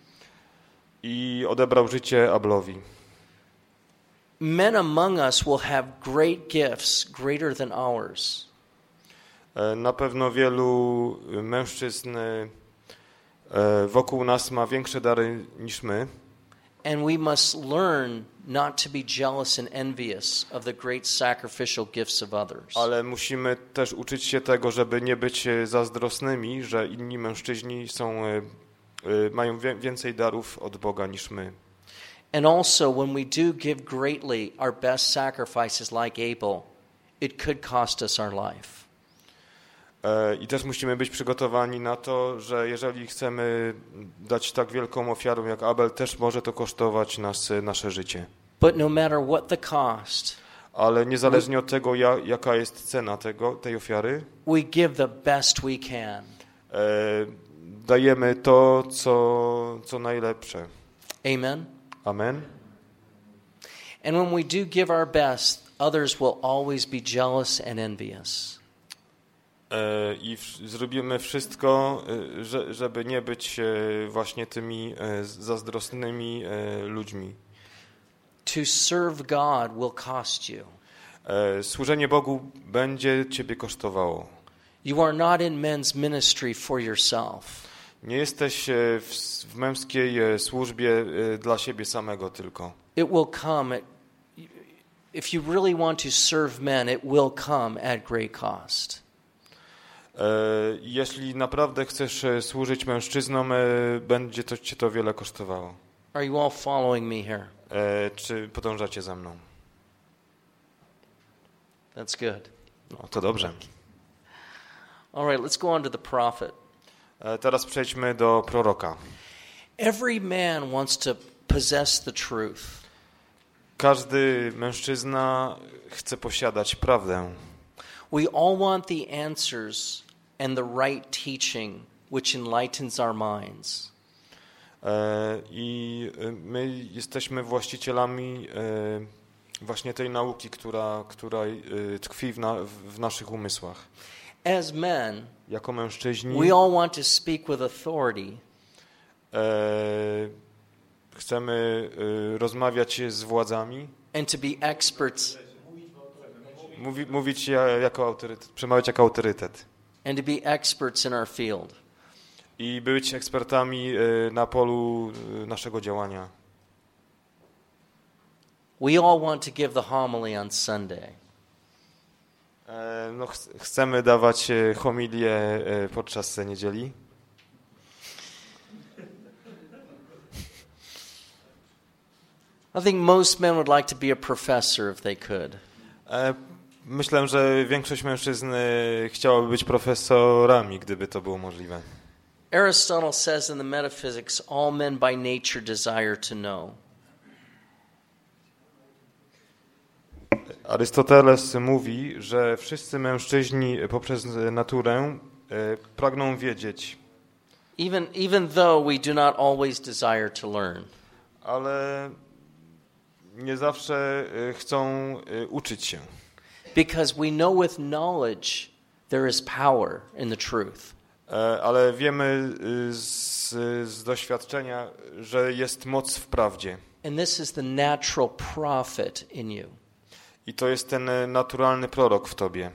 i odebrał życie Ablowi. Men among us will have great gifts greater than ours. E, Na pewno wielu mężczyzn e, wokół nas ma większe dary niż my. And we must learn not to be jealous and envious of the great sacrificial gifts of others. Ale musimy też uczyć się tego, żeby nie być zazdrosnymi, że inni mężczyźni są, e, e, mają wie, więcej darów od Boga niż my. And also, when we do give greatly our best sacrifices like Abel, it could cost us our life. E, I też musimy być przygotowani na to, że jeżeli chcemy dać tak wielką ofiarę jak Abel, też może to kosztować nas nasze życie. But no matter what the cost, Ale niezależnie od tego, ja, jaka jest cena tego, tej ofiary, we give the best we can. e, dajemy to, co, co najlepsze. Amen? Amen. And when we do give our best, others will always be jealous and envious. E, I w, zrobimy wszystko, e, że, żeby nie być e, właśnie tymi e, zazdrosnymi e, ludźmi. To serve God will cost you. E, służenie Bogu będzie ciebie kosztowało. You are not in men's ministry for yourself. Nie jesteś e, w, w męskiej e, służbie e, dla siebie samego tylko. It will come at, if you really want to serve men, it will come at great cost. E, jeśli naprawdę chcesz e, służyć mężczyznom, e, będzie to cię to wiele kosztowało. Are you all following me here? E, czy podążacie za mną? That's good. No, to dobrze. All right, let's go on to the prophet. E, teraz przejdźmy do proroka. Every man wants to possess the truth. Każdy mężczyzna chce posiadać prawdę. We all want the answers and the right teaching which enlightens our minds. I my jesteśmy właścicielami właśnie tej nauki, która, która tkwi w, na, w naszych umysłach. As men, jako mężczyźni, we all want to speak with authority. Chcemy rozmawiać z władzami. And to be experts. Mówi, mówić jako autorytet, przemawiać jako autorytet. And to be experts in our field. I być ekspertami na polu naszego działania. We all want to give the homily on Sunday. No, ch- chcemy dawać homilię podczas niedzieli. I think most men would like to be a professor if they could. Myślę, że większość mężczyzn chciałaby być profesorami, gdyby to było możliwe. Aristotle says in the Metaphysics, all men by nature desire to know. Arystoteles mówi, że wszyscy mężczyźni poprzez naturę pragną wiedzieć. Even, even though we do not always desire to learn. Ale nie zawsze chcą uczyć się. Because we know with knowledge there is power in the truth. Ale wiemy z, z doświadczenia, że jest moc w prawdzie. And this is the natural prophet in you. I to jest ten naturalny prorok w tobie.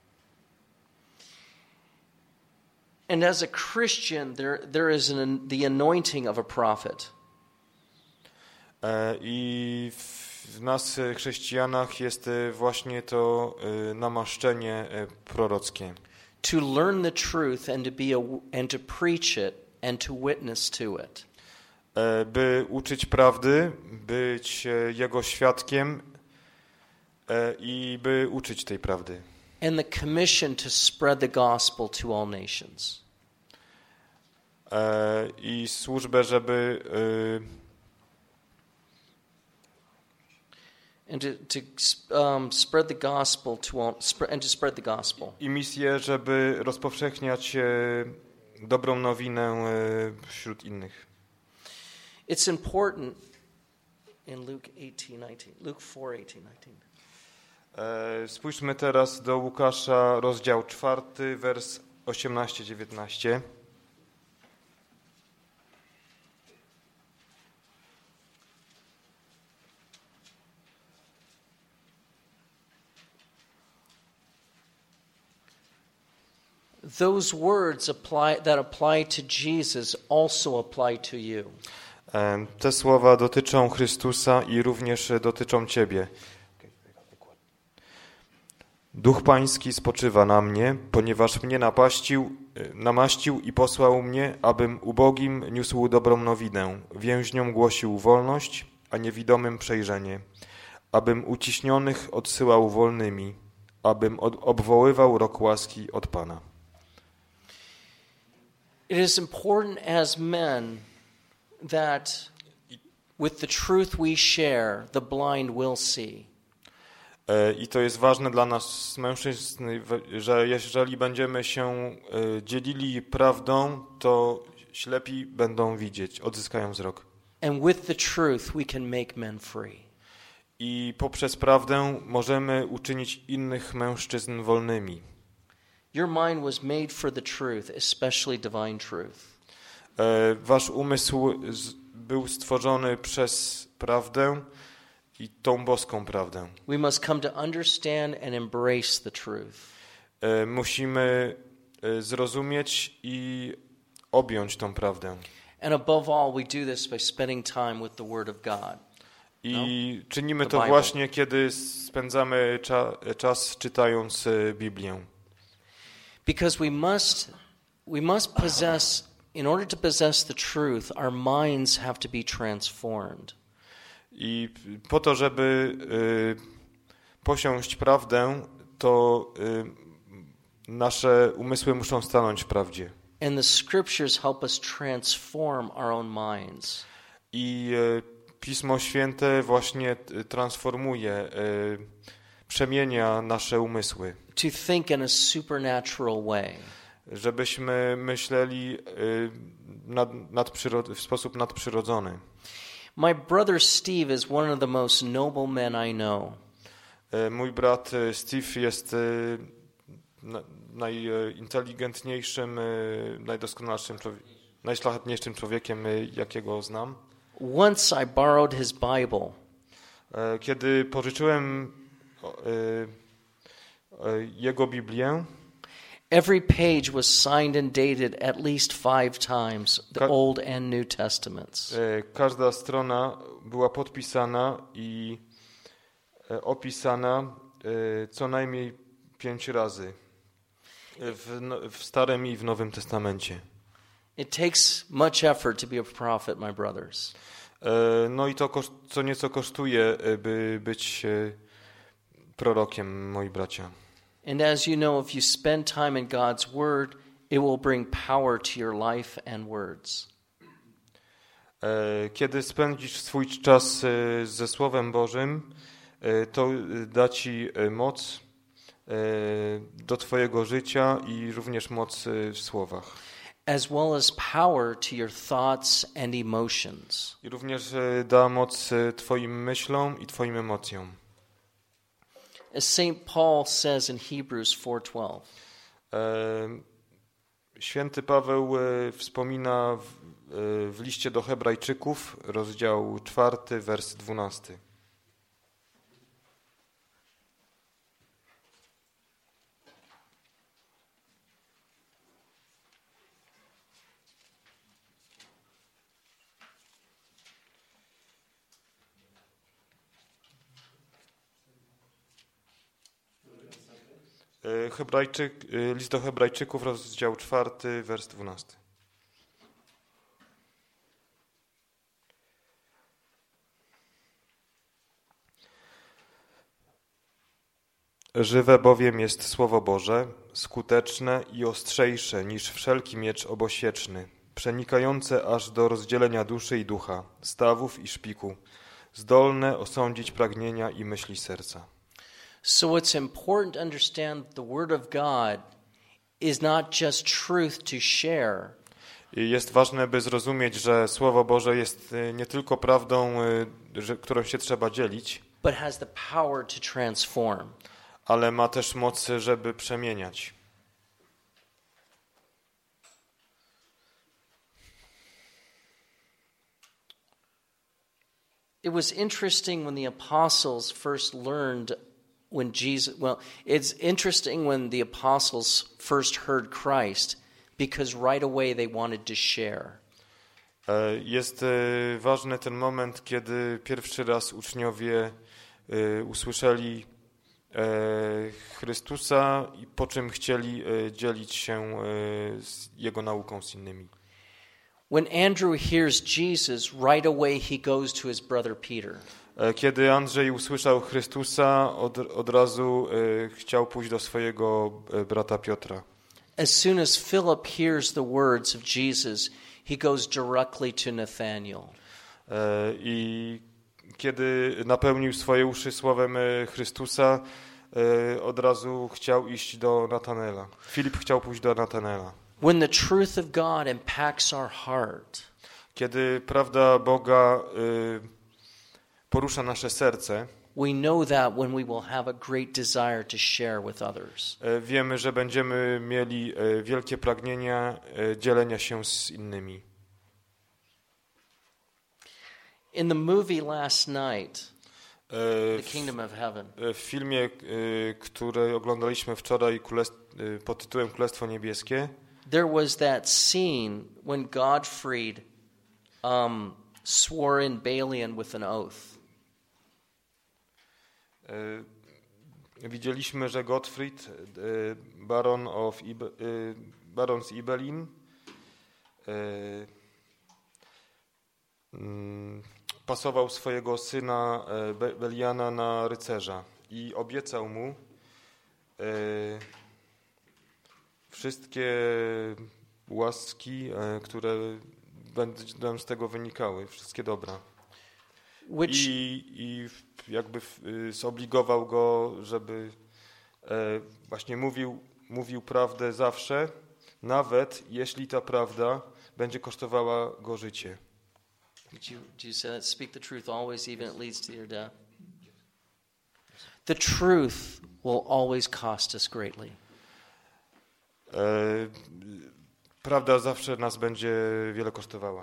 And as a Christian, there there is an, the anointing of a prophet. I w nas, chrześcijanach, jest właśnie to namaszczenie prorockie. To learn the truth and to be a, and to preach it and to witness to it. By uczyć prawdy, być jego świadkiem i by uczyć tej prawdy. And the commission to spread the gospel to all nations. I służbę, żeby and to, to um, spread the gospel to all, spread, and to spread the gospel. I misję, żeby rozpowszechniać dobrą nowinę wśród innych. It's important in Luke eighteen nineteen. Luke four eighteen nineteen. Spójrzmy teraz do Łukasza, rozdział czwarty, wers osiemnaście dziewiętnaście. Those words apply, that apply to Jesus also apply to you. Te słowa dotyczą Chrystusa i również dotyczą ciebie. Duch Pański spoczywa na mnie, ponieważ mnie napaścił, namaścił i posłał mnie, abym ubogim niósł dobrą nowinę, więźniom głosił wolność, a niewidomym przejrzenie, abym uciśnionych odsyłał wolnymi, abym od, obwoływał rok łaski od Pana. It is important as men that with the truth we share, the blind will see. I to jest ważne dla nas, mężczyzn, że jeżeli będziemy się dzielili prawdą, to ślepi będą widzieć, odzyskają wzrok. And with the truth we can make men free. I poprzez prawdę możemy uczynić innych mężczyzn wolnymi. Your mind was made for the truth, especially divine truth. Wasz umysł był stworzony przez prawdę i tą boską prawdę. We must come to understand and embrace the truth. Musimy zrozumieć i objąć tą prawdę. And above all, we do this by spending time with the Word of God. I czynimy to właśnie, kiedy spędzamy cza- czas czytając Biblię. Because we must, we must possess, in order to possess the truth, our minds have to be transformed. I po to, żeby y, posiąść prawdę, to y, nasze umysły muszą stanąć w prawdzie. And the scriptures help us transform our own minds. I y, Pismo Święte właśnie transformuje, y, przemienia nasze umysły. To think in a supernatural way. Żebyśmy myśleli y, nad, nadprzyrod- w sposób nadprzyrodzony. My brother Steve is one of the most noble men I know. E, Mój brat e, Steve jest e, na- najinteligentniejszym, e, najdoskonalszym, człowie- najszlachetniejszym człowiekiem, e, jakiego znam. Once I borrowed his Bible. E, Kiedy pożyczyłem o, e, e, jego Biblię, Every page was signed and dated at least five times, the Ka- Old and New Testaments. e, każda strona była podpisana i e, opisana e, co najmniej pięć razy w, no- w Starym i w Nowym Testamencie. It takes much effort to be a prophet, my brothers. E, No i to koszt, co nieco kosztuje, e, by być e, prorokiem, moi bracia. And as you know, if you spend time in God's Word, it will bring power to your life and words. E, Kiedy spędzisz swój czas e, ze Słowem Bożym, e, to e, da ci e, moc e, do twojego życia i również moc e, w słowach. As well as power to your thoughts and emotions. I również e, da moc e, twoim myślom i twoim emocjom. As Saint Paul says in Hebrews four twelve. E, Święty Paweł e, wspomina w, e, w liście do Hebrajczyków, rozdział czwarty, wers dwunasty. E, Hebrajczyk, e, list do Hebrajczyków, rozdział czwarty, wers dwunasty. Żywe bowiem jest Słowo Boże, skuteczne i ostrzejsze niż wszelki miecz obosieczny, przenikające aż do rozdzielenia duszy i ducha, stawów i szpiku, zdolne osądzić pragnienia i myśli serca. So it's important to understand the Word of God is not just truth to share, I jest ważne, by zrozumieć, że Słowo Boże jest e, nie tylko prawdą, e, że, którą się trzeba dzielić, but has the power to transform. ale ma też moc, żeby przemieniać. It was interesting when the apostles first learned when Jesus, well, it's interesting when the apostles first heard Christ because right away they wanted to share. E, Jest e, ważny ten moment, kiedy pierwszy raz uczniowie e, usłyszeli e, Chrystusa i po czym chcieli e, dzielić się e, z Jego nauką z innymi. When Andrew hears Jesus, right away he goes to his brother Peter. E, Kiedy Andrzej usłyszał Chrystusa, od, od razu e, chciał pójść do swojego e, brata Piotra. As soon as Philip hears the words of Jesus, he goes directly to Nathanael. E, I kiedy napełnił swoje uszy słowem e, Chrystusa, e, od razu chciał iść do Natanela. Filip chciał pójść do Natanela. When the truth of God impacts our heart, Kiedy prawda Boga e, porusza nasze serce, we know that when we will have a great desire to share with others. e, wiemy, że będziemy mieli e, wielkie pragnienia e, dzielenia się z innymi. In the movie last night, E, The Kingdom of Heaven, W filmie, e, który oglądaliśmy wczoraj Królest- e, pod tytułem Królestwo Niebieskie, there was that scene when Godfrey um, swore in Balian with an oath. e, widzieliśmy, że Gottfried, e, baron, of Ibe, e, baron z Ibelin, e, mm, pasował swojego syna e, Be- Beliana na rycerza i obiecał mu e, wszystkie łaski, e, które będą z tego wynikały, wszystkie dobra. Which I, i jakby y, zobligował go, żeby e, właśnie mówił, mówił prawdę zawsze, nawet jeśli ta prawda będzie kosztowała go życie. Did you, did you say that? Speak the truth always, even if it leads to your death. The truth will always cost us greatly. E, prawda zawsze nas będzie wiele kosztowała.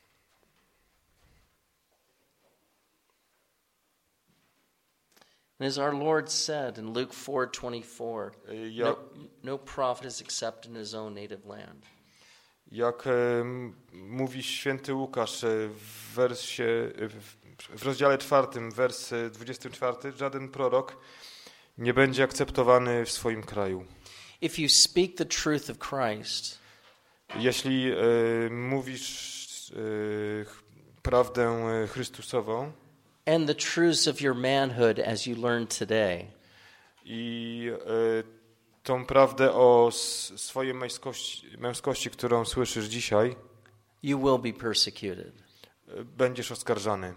And as our Lord said in Luke four twenty-four, Ja, no, no prophet is accepted in his own native land. jak e, mówi święty Łukasz e, w wersie, w, w rozdziale czwartym, wers dwudziesty czwarty, żaden prorok nie będzie akceptowany w swoim kraju. If you speak the truth of Christ, Jeśli e, mówisz e, prawdę Chrystusową and the truths of your manhood as you learned today, i e, tą prawdę o s, swojej męskości, męskości, którą słyszysz dzisiaj, you will be persecuted. e, będziesz oskarżany.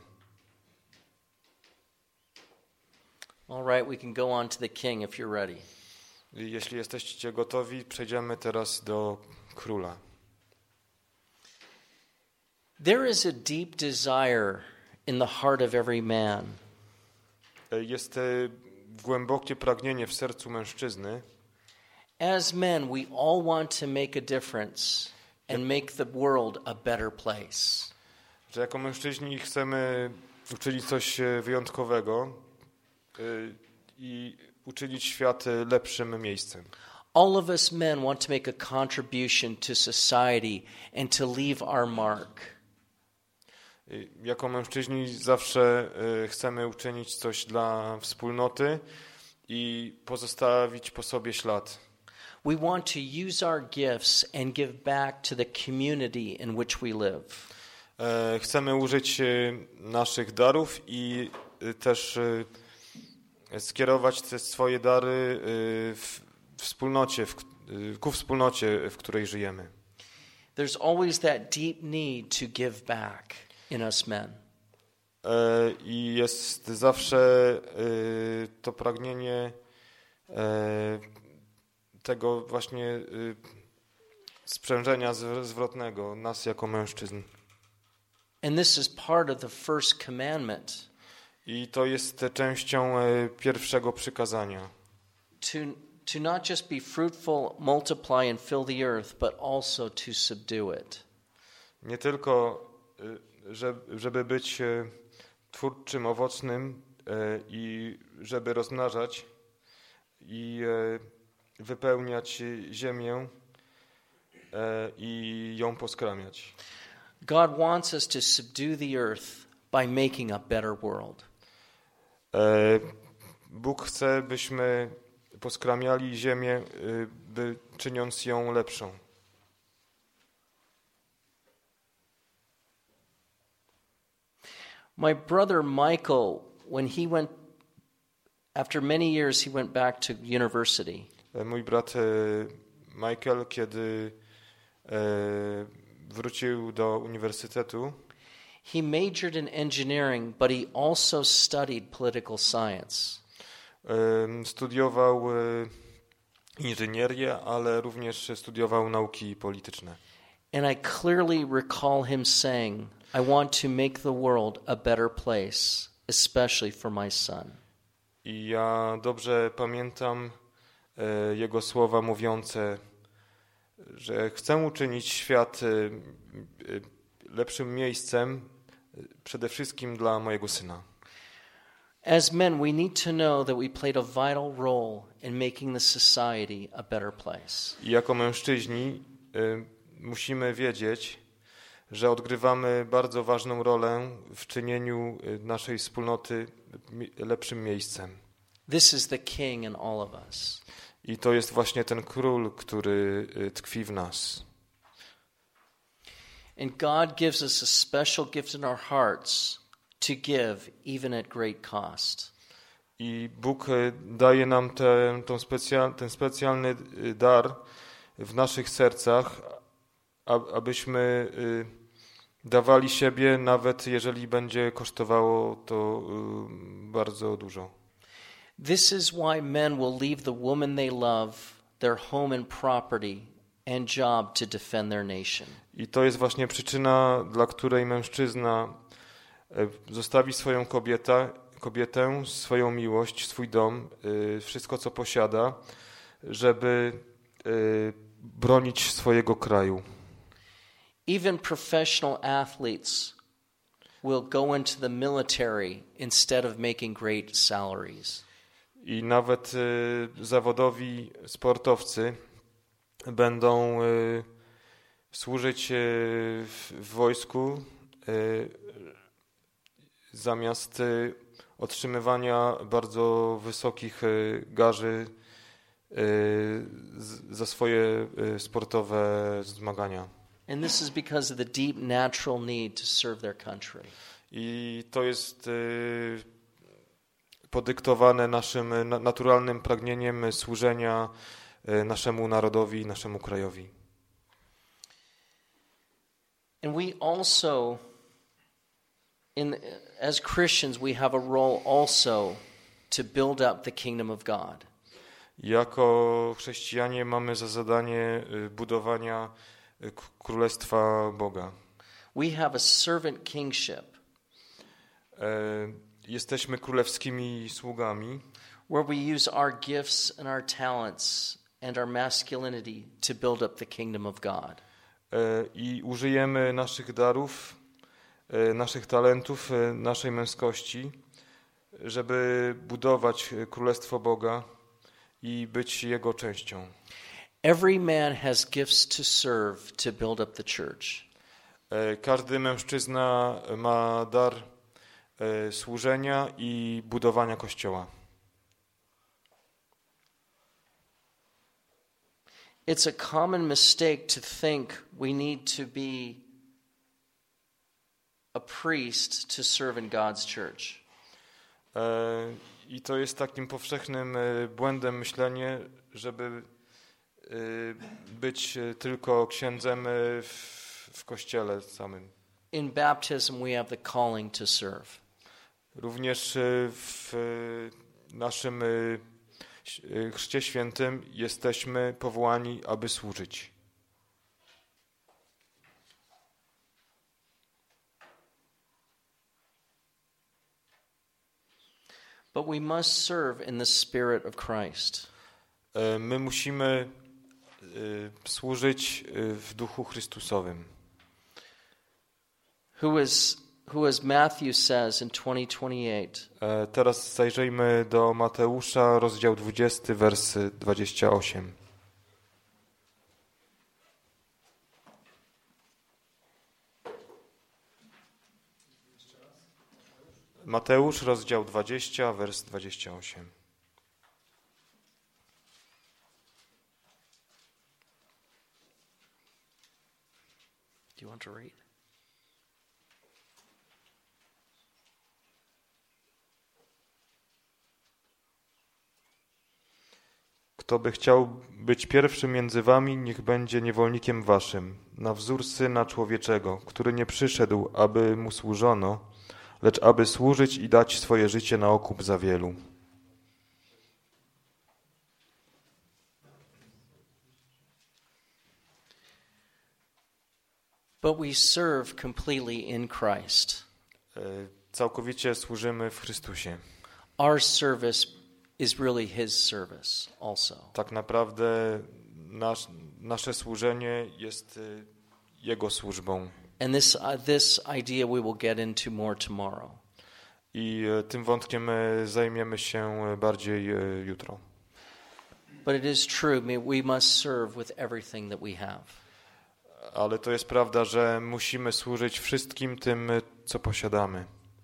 All right, we can go on to the king if you're ready. I jeśli jesteście gotowi, przejdziemy teraz do króla. There is a deep desire in the heart of every man E, Jest e, głębokie pragnienie w sercu mężczyzny. as men, we all want to make a difference and make the world a better place. Że jako mężczyźni chcemy uczynić coś e, wyjątkowego e, i uczynić świat e, lepszym miejscem. All of us men want to make a contribution to society and to leave our mark. E, Jako mężczyźni zawsze e, chcemy uczynić coś dla wspólnoty i pozostawić po sobie ślad. We want to use our gifts and give back to the community in which we live. E, Chcemy użyć e, naszych darów i e, też e, skierować te swoje dary e, w wspólnocie, w, e, ku wspólnocie, w której żyjemy. There's always that deep need to give back in us men. E, I jest zawsze e, to pragnienie e, tego właśnie e, sprzężenia zw- zwrotnego nas jako mężczyzn. And this is part of the first commandment, I to jest częścią e, pierwszego przykazania. to to not just be fruitful, multiply and fill the earth, but also to subdue it. Nie tylko, e, żeby, żeby być e, twórczym, owocnym e, i żeby rozmnażać i e, wypełniać ziemię e, i ją poskramiać. God wants us to subdue the earth by making a better world. E, Bóg chce, byśmy poskramiali ziemię, e, by czyniąc ją lepszą. My brother Michael, when he went, after many years, he went back to university. E, Mój brat e, Michael, kiedy e, wrócił do uniwersytetu, He majored in engineering, but he also studied political science. e, studiował e, inżynierię, ale również studiował nauki polityczne. And I clearly recall him saying, I want to make the world a better place, especially for my son. I ja dobrze pamiętam e, jego słowa mówiące, że chcę uczynić świat e, e, lepszym miejscem, e, przede wszystkim dla mojego syna. As men, we need to know that we played a vital role in making the society a better place. I jako mężczyźni e, musimy wiedzieć, że odgrywamy bardzo ważną rolę w czynieniu e, naszej wspólnoty mi- lepszym miejscem. This is the king in all of us. I to jest właśnie ten król, który e, tkwi w nas. And God gives us a special gift in our hearts to give, even at great cost. I Bóg e, daje nam ten, tą specjal, ten specjalny e, dar w naszych sercach, a- abyśmy e, dawali siebie, nawet jeżeli będzie kosztowało to e, bardzo dużo. This is why men will leave the woman they love, their home and property, and job to defend their nation. I to jest właśnie przyczyna, dla której mężczyzna zostawi swoją kobietę, kobietę, swoją miłość, swój dom, wszystko co posiada, żeby bronić swojego kraju. Even professional athletes will go into the military instead of making great salaries. I nawet zawodowi sportowcy będą służyć w wojsku zamiast otrzymywania bardzo wysokich garzy za swoje sportowe zmagania. And this is because of the deep natural need to serve their country. I to jest podyktowane naszym naturalnym pragnieniem służenia naszemu narodowi, naszemu krajowi. And we also in as Christians we have a role also to build up the kingdom of God. Jako chrześcijanie mamy za zadanie budowania królestwa Boga. We have a servant kingship. Jesteśmy królewskimi sługami, where we use our gifts and our talents and our masculinity to build up the kingdom of God. I użyjemy naszych darów, naszych talentów, naszej męskości, żeby budować królestwo Boga i być jego częścią. Every man has gifts to serve to build up the church. Każdy mężczyzna ma dar służenia i budowania Kościoła. It's a common mistake to think we need to be a priest to serve in God's church. I to jest takim powszechnym błędem myślenie, żeby być tylko księdzem w, w Kościele samym. In baptism we have the calling to serve. Również w naszym chrzcie świętym jesteśmy powołani, aby służyć. But we must serve in the spirit of Christ. My musimy służyć w duchu Chrystusowym. Who is who as Matthew says in twenty twenty-eight. Teraz zajrzyjmy do Mateusza, rozdział dwudziesty, wers dwudziesty ósmy. Mateusz, rozdział dwudziesty, wers dwudziesty ósmy. Do you want to read? Kto by chciał być pierwszym między wami, niech będzie niewolnikiem waszym, na wzór Syna Człowieczego, który nie przyszedł, aby mu służono, lecz aby służyć i dać swoje życie na okup za wielu. But we serve completely in Christ. Całkowicie służymy w Chrystusie. Our service is really His service also. Tak naprawdę nasz, nasze służenie jest Jego służbą. And this uh, this idea we will get into more tomorrow. I tym wątkiem zajmiemy się bardziej jutro. But it is true, we must serve with everything that we have. Ale to jest prawda, że musimy służyć wszystkim tym, co posiadamy.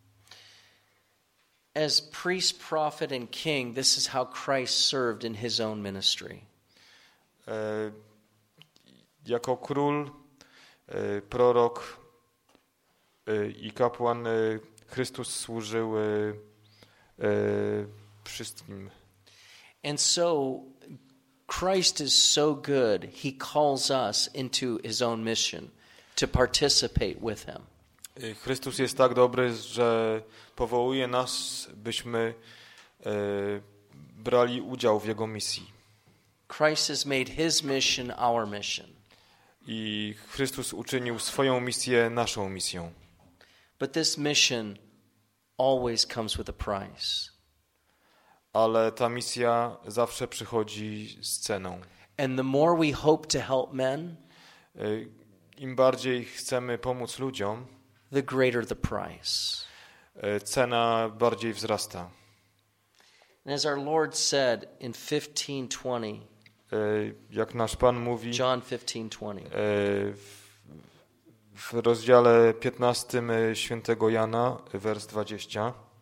As priest, prophet and king, this is how Christ served in his own ministry. E, jako król, e, prorok e, i kapłan e, Chrystus służył e, e, wszystkim. And so Christ is so good, he calls us into his own mission to participate with him. Chrystus jest tak dobry, że powołuje nas, byśmy e, brali udział w Jego misji. Christ has made his mission our mission. I Chrystus uczynił swoją misję naszą misją. But this mission always comes with a price. Ale ta misja zawsze przychodzi z ceną. And the more we hope to help men, Y, Im bardziej chcemy pomóc ludziom, the greater the price. y, cena bardziej wzrasta. And as our Lord said in fifteen twenty, Y, Jak nasz Pan mówi John fifteen twenty, y, w, w rozdziale piętnastym y, świętego Jana, wers dwudziesty.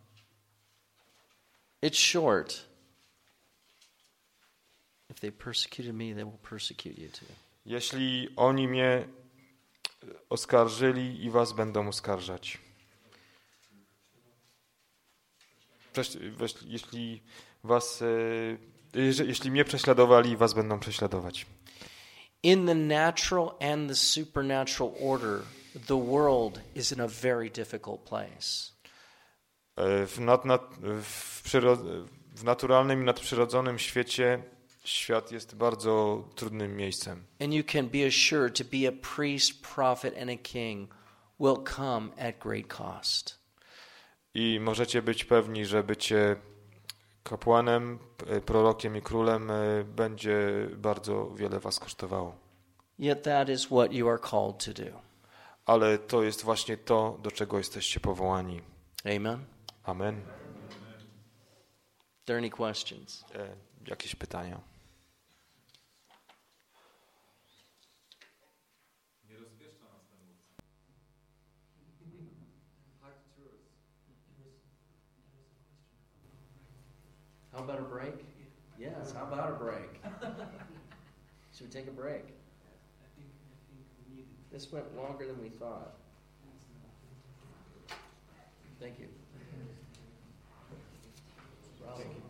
it's short. If they persecuted me, they will persecute you too. Jeśli oni mnie oskarżyli i was będą oskarżać. Prześ- weź- Jeśli was, y, jeże- jeśli mnie prześladowali, was będą prześladować. In the natural and the supernatural order, the world is in a very difficult place. Y, W, nad, nad, w, przyro- w naturalnym i nadprzyrodzonym świecie świat jest bardzo trudnym miejscem. And you can be assured to be a priest, prophet, and a king will come at great cost. I możecie być pewni, że bycie kapłanem, p- prorokiem i królem y, będzie bardzo wiele was kosztowało. Yet that is what you are called to do. Ale to jest właśnie to, do czego jesteście powołani. Amen. Amen. Are there any questions? E, jakieś pytania? How about a break? Yes, how about a break? Should we take a break? This went longer than we thought. Thank you. Bravo.